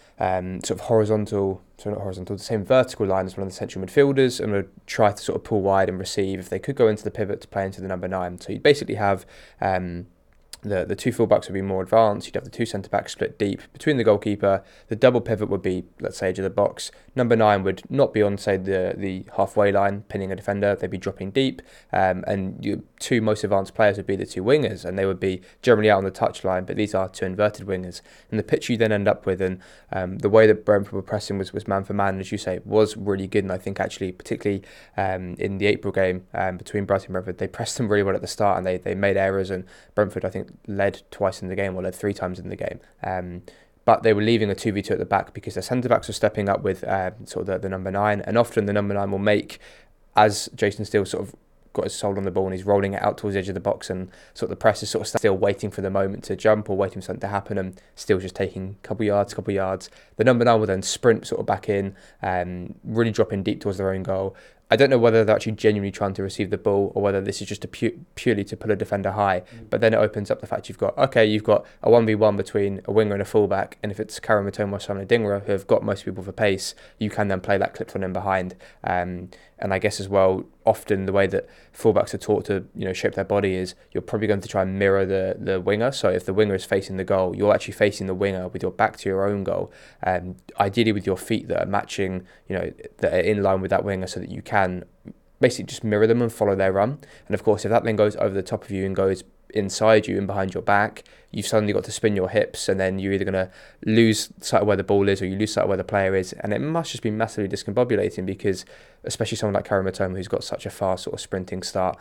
the same vertical line as one of the central midfielders, and would try to sort of pull wide and receive if they could go into the pivot to play into the number 9. So you'd basically have the two fullbacks would be more advanced. You'd have the two centre-backs split deep between the goalkeeper. The double pivot would be, let's say, edge of the box. Number 9 would not be on, say, the halfway line, pinning a defender. They'd be dropping deep. And your two most advanced players would be the two wingers, and they would be generally out on the touchline, but these are two inverted wingers. And the pitch you then end up with, and the way that Brentford were pressing was man for man, as you say, was really good. And I think actually, particularly in the April game between Brighton and Brentford, they pressed them really well at the start, and they made errors, and Brentford, I think, led twice in the game, or led 3 times in the game. But they were leaving a 2v2 at the back because their centre-backs were stepping up with sort of the number 9, and often the number 9 will make, as Jason Steele sort of got his soul on the ball and he's rolling it out towards the edge of the box, and sort of the press is sort of still waiting for the moment to jump or waiting for something to happen, and still just taking a couple yards. The number 9 will then sprint sort of back in, really dropping deep towards their own goal. I don't know whether they're actually genuinely trying to receive the ball or whether this is just purely to pull a defender high. But then it opens up the fact you've got a 1v1 between a winger and a fullback, and if it's Karim Matoma or Simon Adingra who have got most people for pace, you can then play that clip from in behind. And I guess as well, often the way that fullbacks are taught to shape their body is you're probably going to try and mirror the winger. So if the winger is facing the goal, you're actually facing the winger with your back to your own goal, ideally with your feet that are matching, that are in line with that winger, so that you can basically just mirror them and follow their run. And of course, if that then goes over the top of you and goes inside you and behind your back, you've suddenly got to spin your hips, and then you're either going to lose sight of where the ball is or you lose sight of where the player is, and it must just be massively discombobulating, because especially someone like Karim Matoma who's got such a fast sort of sprinting start,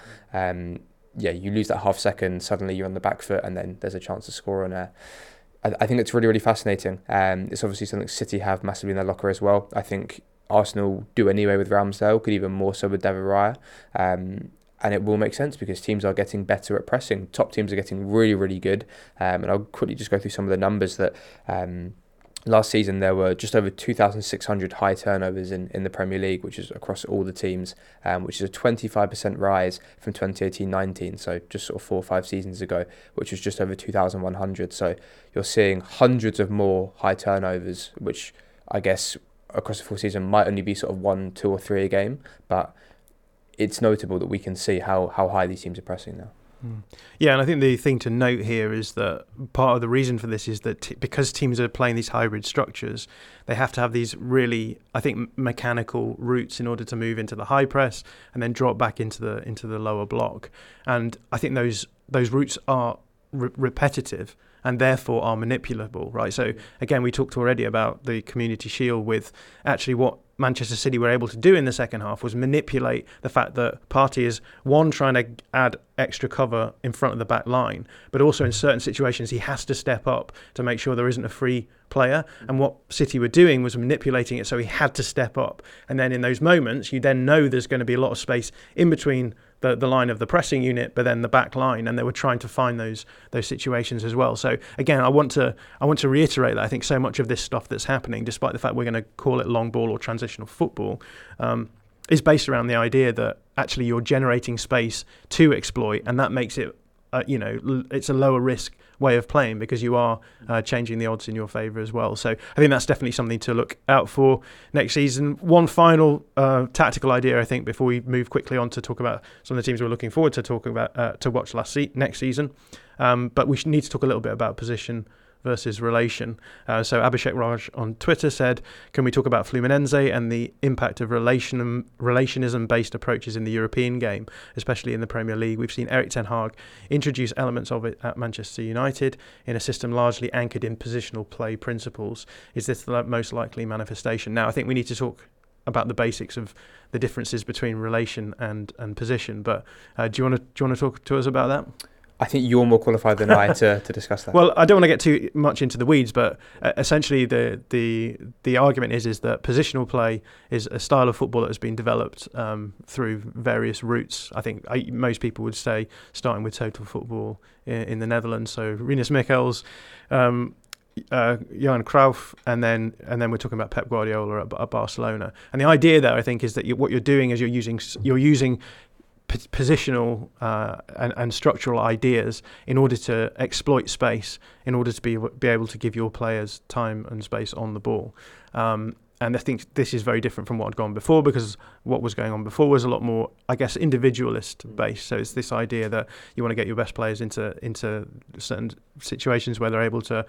you lose that half second, suddenly you're on the back foot, and then there's a chance to score on there. I think it's really, really fascinating. It's obviously something City have massively in their locker as well. I think Arsenal do anyway with Ramsdale, could even more so with David Raya. And it will make sense because teams are getting better at pressing. Top teams are getting really, really good. And I'll quickly just go through some of the numbers that last season there were just over 2,600 high turnovers in the Premier League, which is across all the teams, which is a 25% rise from 2018-19. So just sort of 4 or 5 seasons ago, which was just over 2,100. So you're seeing hundreds of more high turnovers, which I guess across the full season might only be sort of 1, 2 or 3 a game, but it's notable that we can see how high these teams are pressing now. Yeah, and I think the thing to note here is that part of the reason for this is that because teams are playing these hybrid structures, they have to have these really, I think, mechanical routes in order to move into the high press and then drop back into the lower block. And I think those routes are repetitive and therefore are manipulable, right? So again, we talked already about the Community Shield with actually what Manchester City were able to do in the second half was manipulate the fact that Partey is, one, trying to add extra cover in front of the back line, but also in certain situations he has to step up to make sure there isn't a free player. And what City were doing was manipulating it so he had to step up. And then in those moments, you then know there's going to be a lot of space in between the line of the pressing unit, but then the back line, and they were trying to find those situations as well. So again, I want to reiterate that I think so much of this stuff that's happening, despite the fact we're going to call it long ball or transitional football, is based around the idea that actually you're generating space to exploit, and that makes it, it's a lower risk way of playing because you are changing the odds in your favour as well. So I think that's definitely something to look out for next season. One final tactical idea, I think, before we move quickly on to talk about some of the teams we're looking forward to talk about to watch next season. But we need to talk a little bit about position versus relation. So Abhishek Raj on Twitter said, can we talk about Fluminense and the impact of relationism-based approaches in the European game, especially in the Premier League? We've seen Erik ten Hag introduce elements of it at Manchester United in a system largely anchored in positional play principles. Is this the most likely manifestation? Now, I think we need to talk about the basics of the differences between relation and position, but do you want to talk to us about that? I think you're more qualified than I to discuss that. Well, I don't want to get too much into the weeds, but essentially the argument is that positional play is a style of football that has been developed through various routes. I think most people would say starting with total football in the Netherlands. So Rinus Michels, Johan Cruyff, and then we're talking about Pep Guardiola at Barcelona. And the idea there, I think, is that what you're doing is you're using positional and structural ideas in order to exploit space, in order to be able to give your players time and space on the ball. And I think this is very different from what had gone before, because what was going on before was a lot more, I guess, individualist based. So it's this idea that you want to get your best players into certain situations where they're able to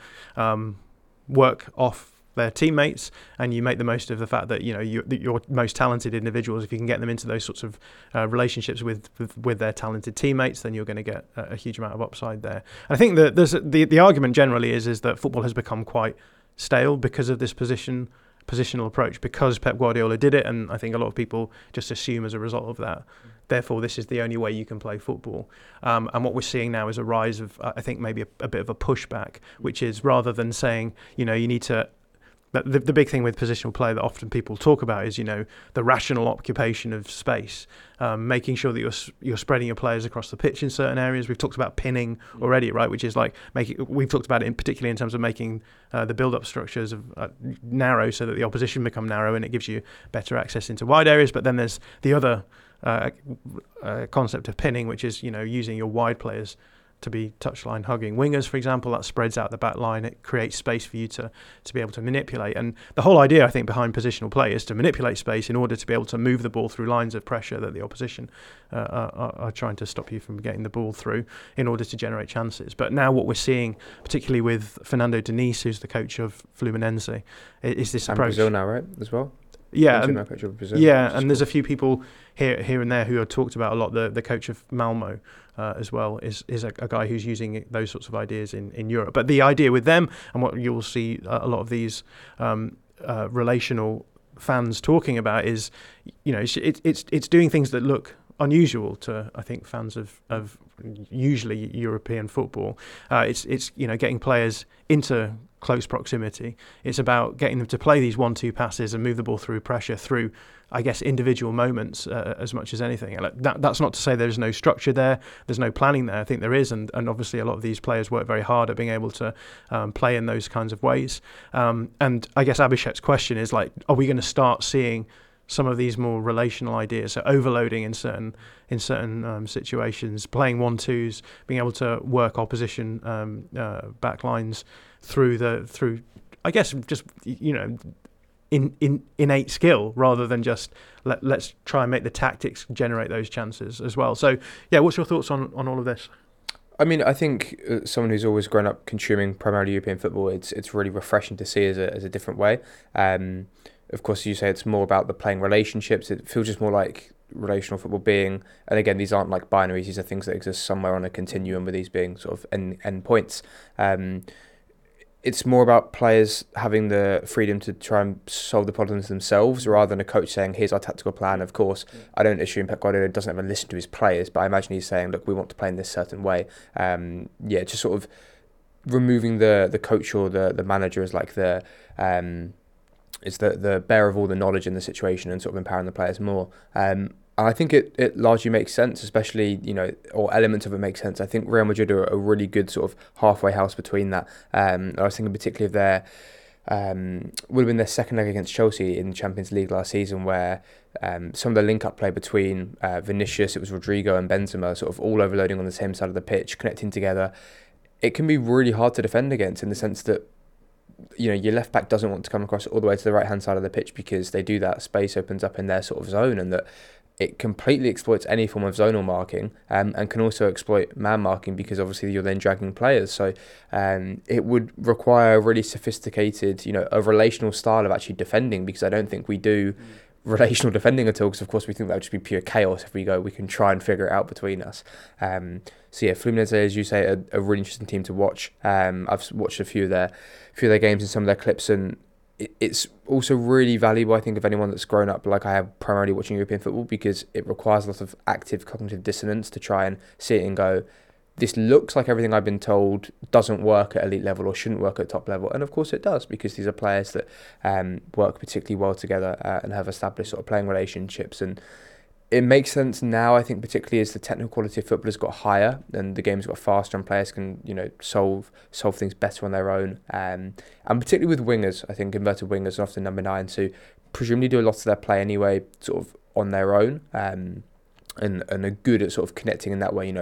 work off their teammates, and you make the most of the fact that your most talented individuals, if you can get them into those sorts of relationships with their talented teammates, then you're going to get a huge amount of upside there. And I think that there's the argument generally is that football has become quite stale because of this positional approach, because Pep Guardiola did it, and I think a lot of people just assume as a result of that, therefore this is the only way you can play football. And what we're seeing now is a rise of, I think, maybe a bit of a pushback, which is rather than saying, you need to. The big thing with positional play that often people talk about is, the rational occupation of space, making sure that you're spreading your players across the pitch in certain areas. We've talked about pinning already, right? Which is like we've talked about it particularly in terms of making the build-up structures of narrow, so that the opposition become narrow and it gives you better access into wide areas. But then there's the other concept of pinning, which is using your wide players to be touchline hugging wingers, for example. That spreads out the back line. It creates space for you to be able to manipulate. And the whole idea, I think, behind positional play is to manipulate space in order to be able to move the ball through lines of pressure that the opposition are trying to stop you from getting the ball through, in order to generate chances. But now what we're seeing, particularly with Fernando Diniz, who's the coach of Fluminense, is this approach. And Brazil now, right, as well? Yeah, and there's a few people here and there who have talked about a lot. The coach of Malmo as well is a guy who's using those sorts of ideas in Europe. But the idea with them, and what you'll see a lot of these relational fans talking about, is it's doing things that look unusual to, I think, fans of usually European football. It's getting players into close proximity. It's about getting them to play these 1-2 passes and move the ball through pressure, through, I guess, individual moments as much as anything. That's not to say there's no structure there, there's no planning there. I think there is, and obviously a lot of these players work very hard at being able to play in those kinds of ways. And I guess Abhishek's question is, are we going to start seeing some of these more relational ideas, so overloading in certain situations, playing 1-2s, being able to work opposition back lines through I guess, just innate skill rather than just let's try and make the tactics generate those chances as well. So yeah, what's your thoughts on all of this? I mean, I think someone who's always grown up consuming primarily European football, it's really refreshing to see as a different way. Of course, you say it's more about the playing relationships. It feels just more like relational football being, and again, these aren't like binaries. These are things that exist somewhere on a continuum, with these being sort of end points. It's more about players having the freedom to try and solve the problems themselves, rather than a coach saying, here's our tactical plan. Of course, I don't assume Pep Guardiola doesn't ever listen to his players, but I imagine he's saying, look, we want to play in this certain way. Just sort of removing the coach or the manager as like the bearer of all the knowledge in the situation, and sort of empowering the players more. I think it largely makes sense, especially, or elements of it make sense. I think Real Madrid are a really good sort of halfway house between that. I was thinking particularly of their, would have been their second leg against Chelsea in the Champions League last season, where some of the link-up play between Vinicius, it was Rodrigo and Benzema, sort of all overloading on the same side of the pitch, connecting together. It can be really hard to defend against, in the sense that your left back doesn't want to come across all the way to the right hand side of the pitch, because they do that, space opens up in their sort of zone, and that it completely exploits any form of zonal marking, and can also exploit man marking, because obviously you're then dragging players. So it would require a really sophisticated, a relational style of actually defending, because I don't think we do relational defending at all, because of course we think that would just be pure chaos if we can try and figure it out between us. Fluminense, as you say, a really interesting team to watch. I've watched a few of their games and some of their clips, and it's also really valuable, I think, of anyone that's grown up like I have, primarily watching European football, because it requires a lot of active cognitive dissonance to try and see it and go, this looks like everything I've been told doesn't work at elite level or shouldn't work at top level. And of course it does, because these are players that work particularly well together and have established sort of playing relationships. And it makes sense now, I think, particularly as the technical quality of football has got higher and the game's got faster, and players can, solve things better on their own. And particularly with wingers, I think inverted wingers are often number 9, who presumably do a lot of their play anyway, sort of on their own, and are good at sort of connecting in that way.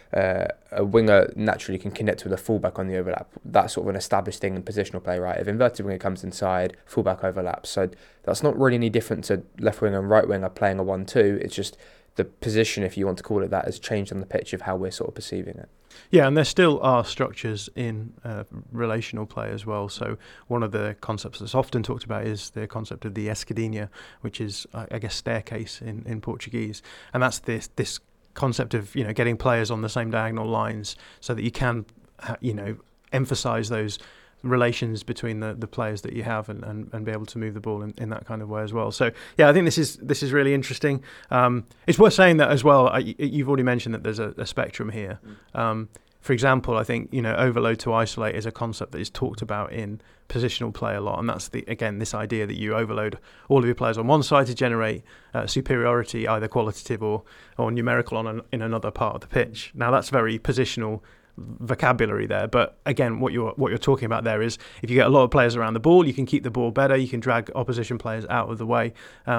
A winger naturally can connect with a fullback on the overlap. That's sort of an established thing in positional play, right? If inverted winger comes inside, fullback overlaps. So that's not really any different to left winger and right winger playing a 1-2. It's just the position, if you want to call it that, has changed on the pitch of how we're sort of perceiving it. Yeah, and there still are structures in relational play as well. So one of the concepts that's often talked about is the concept of the escadinha, which is, I guess, staircase in Portuguese. And that's this concept of getting players on the same diagonal lines, so that you can emphasize those relations between the players that you have, and be able to move the ball in that kind of way as well. So yeah, I think this is really interesting. It's worth saying that as well. You've already mentioned that there's a spectrum here. For example, I think overload to isolate is a concept that is talked about in positional play a lot, and that's this idea that you overload all of your players on one side to generate superiority, either qualitative or numerical in another part of the pitch. Now that's very positional vocabulary there, but again, what you're talking about there is, if you get a lot of players around the ball, you can keep the ball better, you can drag opposition players out of the way,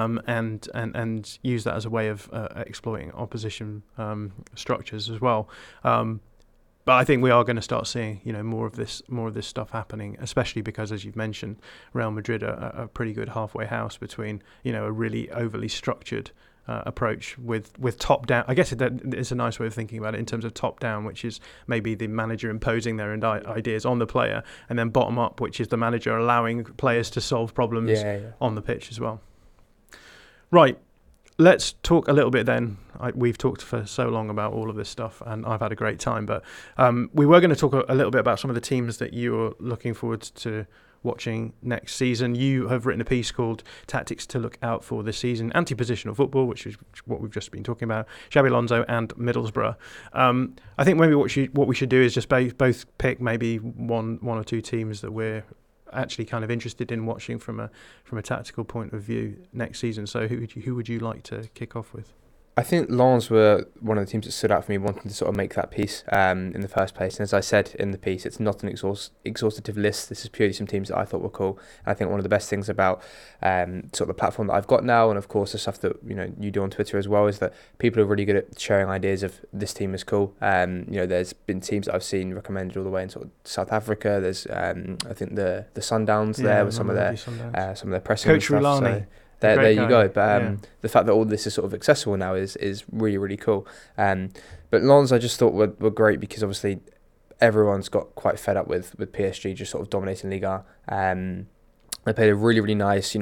and use that as a way of exploiting opposition structures as well. But I think we are going to start seeing, more of this stuff happening, especially because, as you've mentioned, Real Madrid are a pretty good halfway house between, a really overly structured approach with top down. I guess it's a nice way of thinking about it in terms of top down, which is maybe the manager imposing their ideas on the player, and then bottom up, which is the manager allowing players to solve problems on the pitch as well. Right. Let's talk a little bit then. We've talked for so long about all of this stuff, and I've had a great time. But we were going to talk a little bit about some of the teams that you are looking forward to watching next season. You have written a piece called Tactics to Look Out For this season, anti-positional football, which is what we've just been talking about, Xabi Alonso and Middlesbrough. I think maybe what we should do is just both pick maybe one or two teams that we're actually kind of interested in watching from a tactical point of view next season. So who would you like to kick off with? I think Lens were one of the teams that stood out for me, wanting to sort of make that piece in the first place. And as I said in the piece, it's not an exhaustive list. This is purely some teams that I thought were cool. And I think one of the best things about sort of the platform that I've got now, and of course the stuff that you do on Twitter as well, is that people are really good at sharing ideas of this team is cool. There's been teams that I've seen recommended all the way in sort of South Africa. There's I think the Sundowns there with some of their pressing Coach and stuff. Rulani. There you go. But the fact that all this is sort of accessible now is really, really cool. But Lens, I just thought were great because obviously everyone's got quite fed up with PSG just sort of dominating Liga. They played a really, really nice,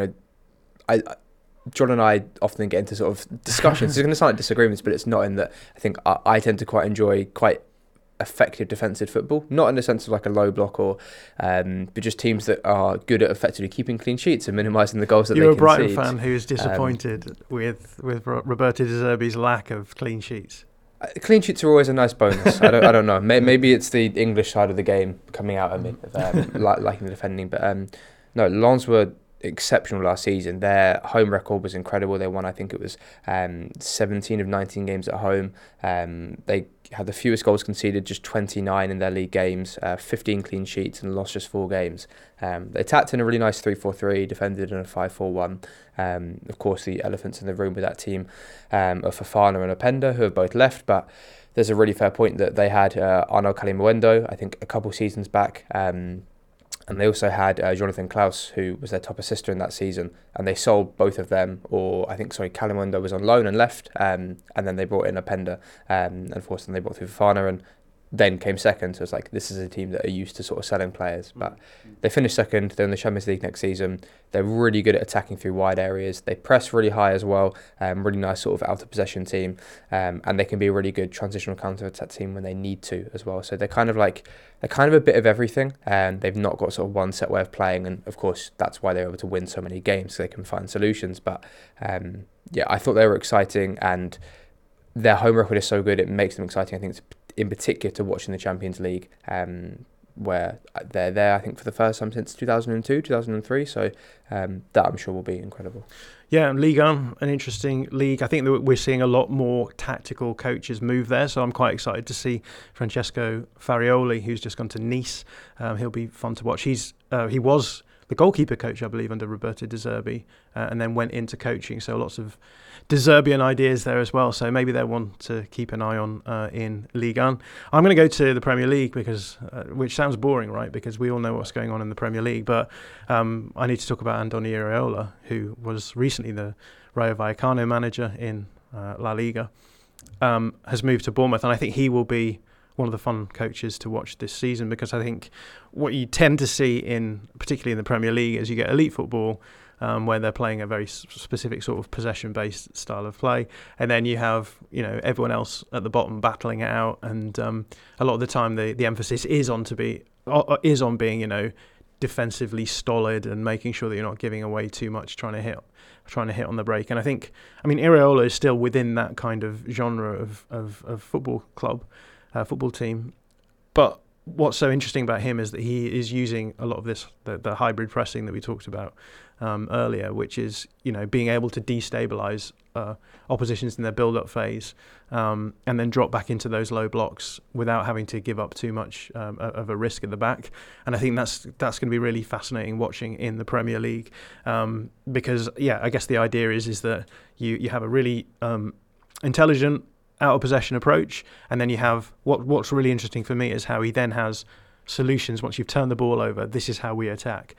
John and I often get into sort of discussions. It's going to sound like disagreements, but it's not, in that I think I tend to quite enjoy quite effective defensive football, not in the sense of like a low block but just teams that are good at effectively keeping clean sheets and minimising the goals that they concede. You're a Brighton fan who's disappointed with Roberto De Zerbi's lack of clean sheets. Clean sheets are always a nice bonus. I don't know. Maybe it's the English side of the game coming out at me, liking the defending. But no, Lens were exceptional last season. Their home record was incredible. They won, I think it was 17 of 19 games at home. They had the fewest goals conceded, just 29 in their league games, 15 clean sheets, and lost just 4 games. They attacked in a really nice 3-4-3, defended in a 5-4-1. Of course, the elephants in the room with that team are Fofana and Openda, who have both left, but there's a really fair point that they had Arnaud Kalimuendo, I think a couple seasons back, and they also had Jonathan Klaus, who was their top assister in that season, and they sold both of them. Kalimuendo was on loan and left, and then they brought in Openda, and of course then they brought through Fofana, and then came second. So it's like, this is a team that are used to sort of selling players. But they finished second. They're in the Champions League next season. They're really good at attacking through wide areas. They press really high as well. Really nice sort of out of possession team. And they can be a really good transitional counter-attack team when they need to as well. So they're kind of a bit of everything. And they've not got sort of one set way of playing. And of course, that's why they're able to win so many games, so they can find solutions. But I thought they were exciting, and their home record is so good, it makes them exciting. I think it's in particular to watch in the Champions League, where they're there, I think, for the first time since 2002, 2003. So that I'm sure will be incredible. Yeah, Ligue 1, an interesting league. I think that we're seeing a lot more tactical coaches move there, so I'm quite excited to see Francesco Farioli, who's just gone to Nice. He'll be fun to watch. He was the goalkeeper coach, I believe, under Roberto De Zerbi, and then went into coaching. So lots of De Zerbian ideas there as well. So maybe they're one to keep an eye on in Ligue 1. I'm going to go to the Premier League because, which sounds boring, right? Because we all know what's going on in the Premier League. But I need to talk about Andoni Iraola, who was recently the Rayo Vallecano manager in La Liga, has moved to Bournemouth, and I think he will be one of the fun coaches to watch this season, because I think what you tend to see particularly in the Premier League, is you get elite football where they're playing a very specific sort of possession-based style of play, and then you have everyone else at the bottom battling it out, and a lot of the time the emphasis is on being defensively stolid and making sure that you're not giving away too much, trying to hit on the break. And I think, Iraola is still within that kind of genre of football club. Football team, but what's so interesting about him is that he is using a lot of this the hybrid pressing that we talked about earlier, which is being able to destabilize oppositions in their build-up phase, and then drop back into those low blocks without having to give up too much of a risk at the back. And I think that's going to be really fascinating watching in the Premier League, because I guess the idea is that you have a really intelligent out of possession approach, and then you have what's really interesting for me is how he then has solutions once you've turned the ball over. This is how we attack.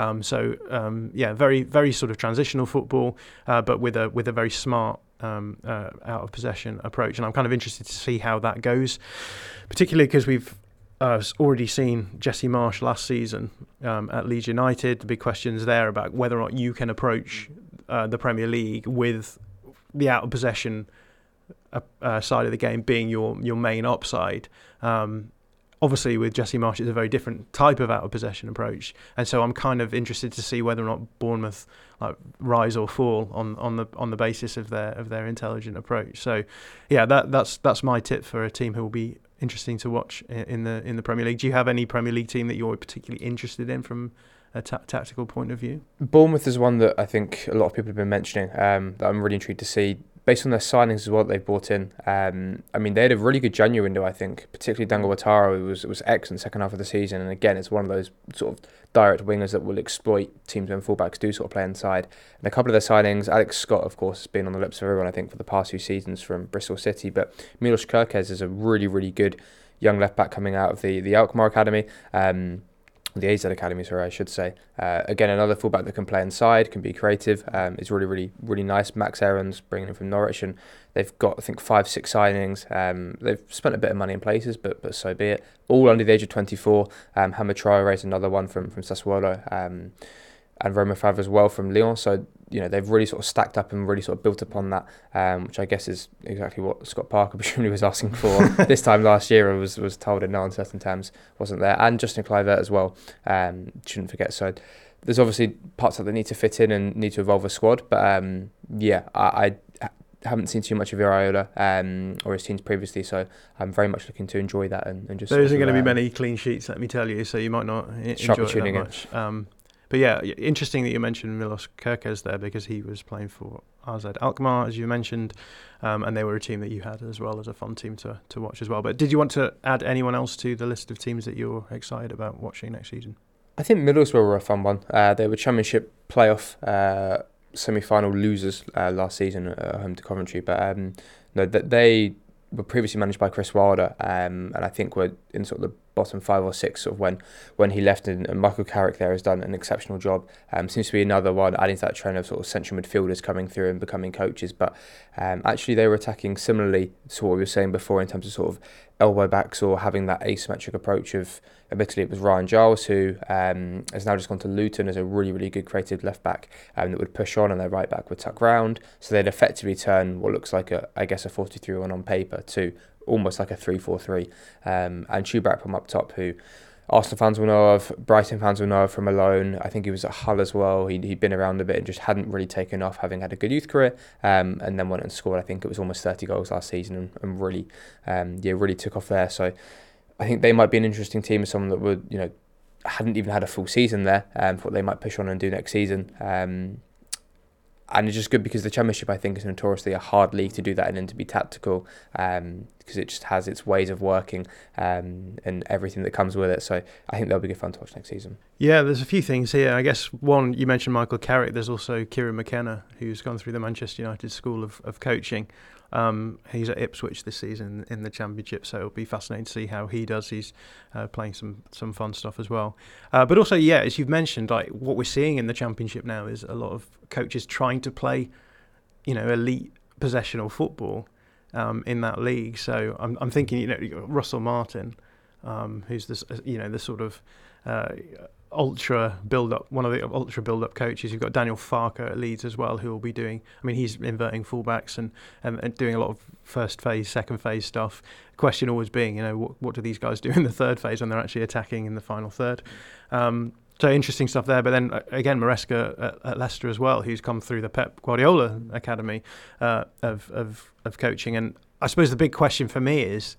Very very sort of transitional football, but with a very smart out of possession approach. And I'm kind of interested to see how that goes, particularly because we've already seen Jesse Marsch last season at Leeds United. The big questions there about whether or not you can approach the Premier League with the out of possession side of the game being your main upside. Obviously with Jesse Marsch it's a very different type of out of possession approach, and so I'm kind of interested to see whether or not Bournemouth rise or fall on the basis of their intelligent approach. So that's my tip for a team who will be interesting to watch in the Premier League. Do you have any Premier League team that you're particularly interested in from a tactical point of view? Bournemouth is one that I think a lot of people have been mentioning, that I'm really intrigued to see. based on their signings as well that they brought in, I mean, they had a really good January window, I think, particularly Dango Ouattara, who was excellent second half of the season. And again, it's one of those sort of direct wingers that will exploit teams when fullbacks do sort of play inside. And a couple of their signings, Alex Scott, of course, has been on the lips of everyone, I think, for the past few seasons from Bristol City. But Milos Kerkez is a really, really good young left-back coming out of the Alkmaar Academy. The AZ Academy, sorry, I should say. Again, another fullback that can play inside, can be creative. It's really, really, really nice. Max Aarons bringing him from Norwich, and they've got, I think, 5-6 signings. They've spent a bit of money in places, but so be it. All under the age of 24. Hamid Traoré is another one from Sassuolo, and Roma Favre as well from Lyon. So, you know, they've really sort of stacked up and really sort of built upon that, which I guess is exactly what Scott Parker presumably was asking for this time last year, and was told in no uncertain terms wasn't there. And Justin Kluivert as well, shouldn't forget. So there's obviously parts that need to fit in and need to evolve a squad. But I haven't seen too much of Iraola or his teams previously, so I'm very much looking to enjoy that and just. There isn't going to be many clean sheets, let me tell you, so you might not enjoy it that much. But yeah, interesting that you mentioned Milos Kerkez there, because he was playing for AZ Alkmaar, as you mentioned, and they were a team that you had as well as a fun team to watch as well. But did you want to add anyone else to the list of teams that you're excited about watching next season? I think Middlesbrough were a fun one. They were Championship playoff semi-final losers last season at home to Coventry, but they were previously managed by Chris Wilder, and I think were in sort of the bottom 5 or 6 sort of when he left, and Michael Carrick there has done an exceptional job. Seems to be another one adding to that trend of sort of central midfielders coming through and becoming coaches, but actually they were attacking similarly to what we were saying before in terms of sort of elbow backs or having that asymmetric approach of, admittedly it was Ryan Giles, who has now just gone to Luton as a really, really good creative left back that would push on, and their right back would tuck round. So they'd effectively turn what looks like a 4-3-1 on paper to almost like a 3-4-3. And Chuba from up top, who Arsenal fans will know of, Brighton fans will know of from Alone. I think he was at Hull as well. He'd been around a bit and just hadn't really taken off, having had a good youth career, and then went and scored, I think it was almost 30 goals last season, and really, really took off there. So I think they might be an interesting team, as someone that would, hadn't even had a full season there, for what they might push on and do next season. And it's just good because the Championship, I think, is notoriously a hard league to do that and then to be tactical, because it just has its ways of working and everything that comes with it. So I think that'll be good fun to watch next season. Yeah, there's a few things here. I guess one, you mentioned Michael Carrick. There's also Kieran McKenna, who's gone through the Manchester United School of Coaching. He's at Ipswich this season in the Championship, so it'll be fascinating to see how he does. He's playing some fun stuff as well. But also, yeah, as you've mentioned, like what we're seeing in the Championship now is a lot of coaches trying to play, elite possessional football in that league. So I'm thinking, Russell Martin, who's this, the sort of ultra build-up, one of the ultra build-up coaches. You've got Daniel Farker at Leeds as well, who will be doing, he's inverting fullbacks and doing a lot of first phase, second phase stuff. The question always being, what do these guys do in the third phase when they're actually attacking in the final third? So interesting stuff there. But then again, Maresca at Leicester as well, who's come through the Pep Guardiola Academy of coaching. And I suppose the big question for me is,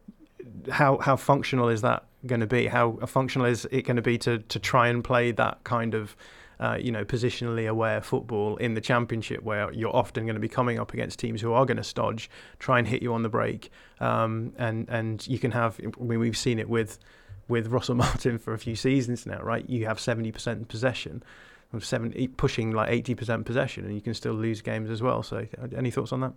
how functional is that going to be? How functional is it going to be to try and play that kind of positionally aware football in the Championship, where you're often going to be coming up against teams who are going to stodge, try and hit you on the break, and you can have, we've seen it with Russell Martin for a few seasons now, right? You have 70% possession, pushing like 80% possession, and you can still lose games as well. So any thoughts on that?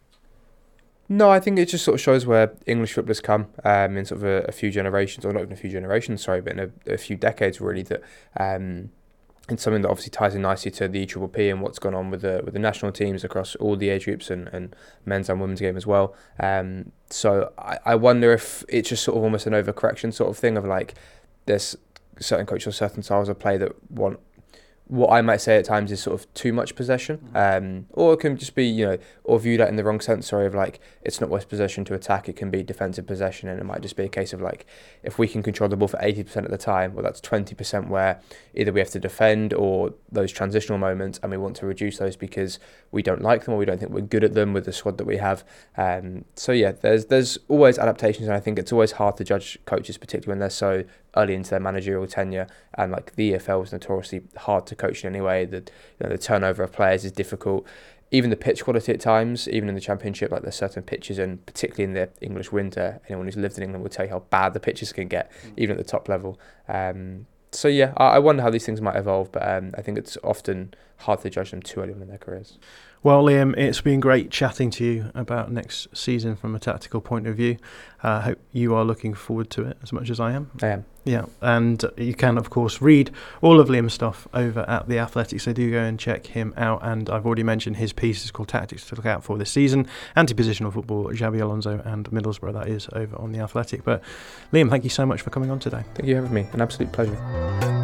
No, I think it just sort of shows where English football has come in sort of a few generations, or not even a few generations, sorry, but in a few decades really, that it's something that obviously ties in nicely to the EPP and what's gone on with the national teams across all the age groups and men's and women's game as well. So I wonder if it's just sort of almost an overcorrection sort of thing of like, there's certain coaches or certain styles of play that want what I might say at times is sort of too much possession, or it can just be, or viewed that in the wrong sense, sorry, of like, it's not worth possession to attack, it can be defensive possession, and it might just be a case of like, if we can control the ball for 80% of the time, well, that's 20% where either we have to defend or those transitional moments, and we want to reduce those because we don't like them or we don't think we're good at them with the squad that we have. So yeah, there's always adaptations, and I think it's always hard to judge coaches, particularly when they're so early into their managerial tenure, and like the EFL is notoriously hard to coach in any way. The turnover of players is difficult. even the pitch quality at times, even in the Championship, like there's certain pitches, and particularly in the English winter, anyone who's lived in England will tell you how bad the pitches can get, even at the top level. So yeah, I wonder how these things might evolve, but I think it's often hard to judge them too early on in their careers. Well, Liam, it's been great chatting to you about next season from a tactical point of view. I hope you are looking forward to it as much as I am. I am. Yeah, and you can, of course, read all of Liam's stuff over at The Athletic, so do go and check him out. And I've already mentioned his piece is called Tactics to Look Out For this season, Anti-Positional Football, Xabi Alonso and Middlesbrough, that is, over on The Athletic. But Liam, thank you so much for coming on today. Thank you for having me. An absolute pleasure.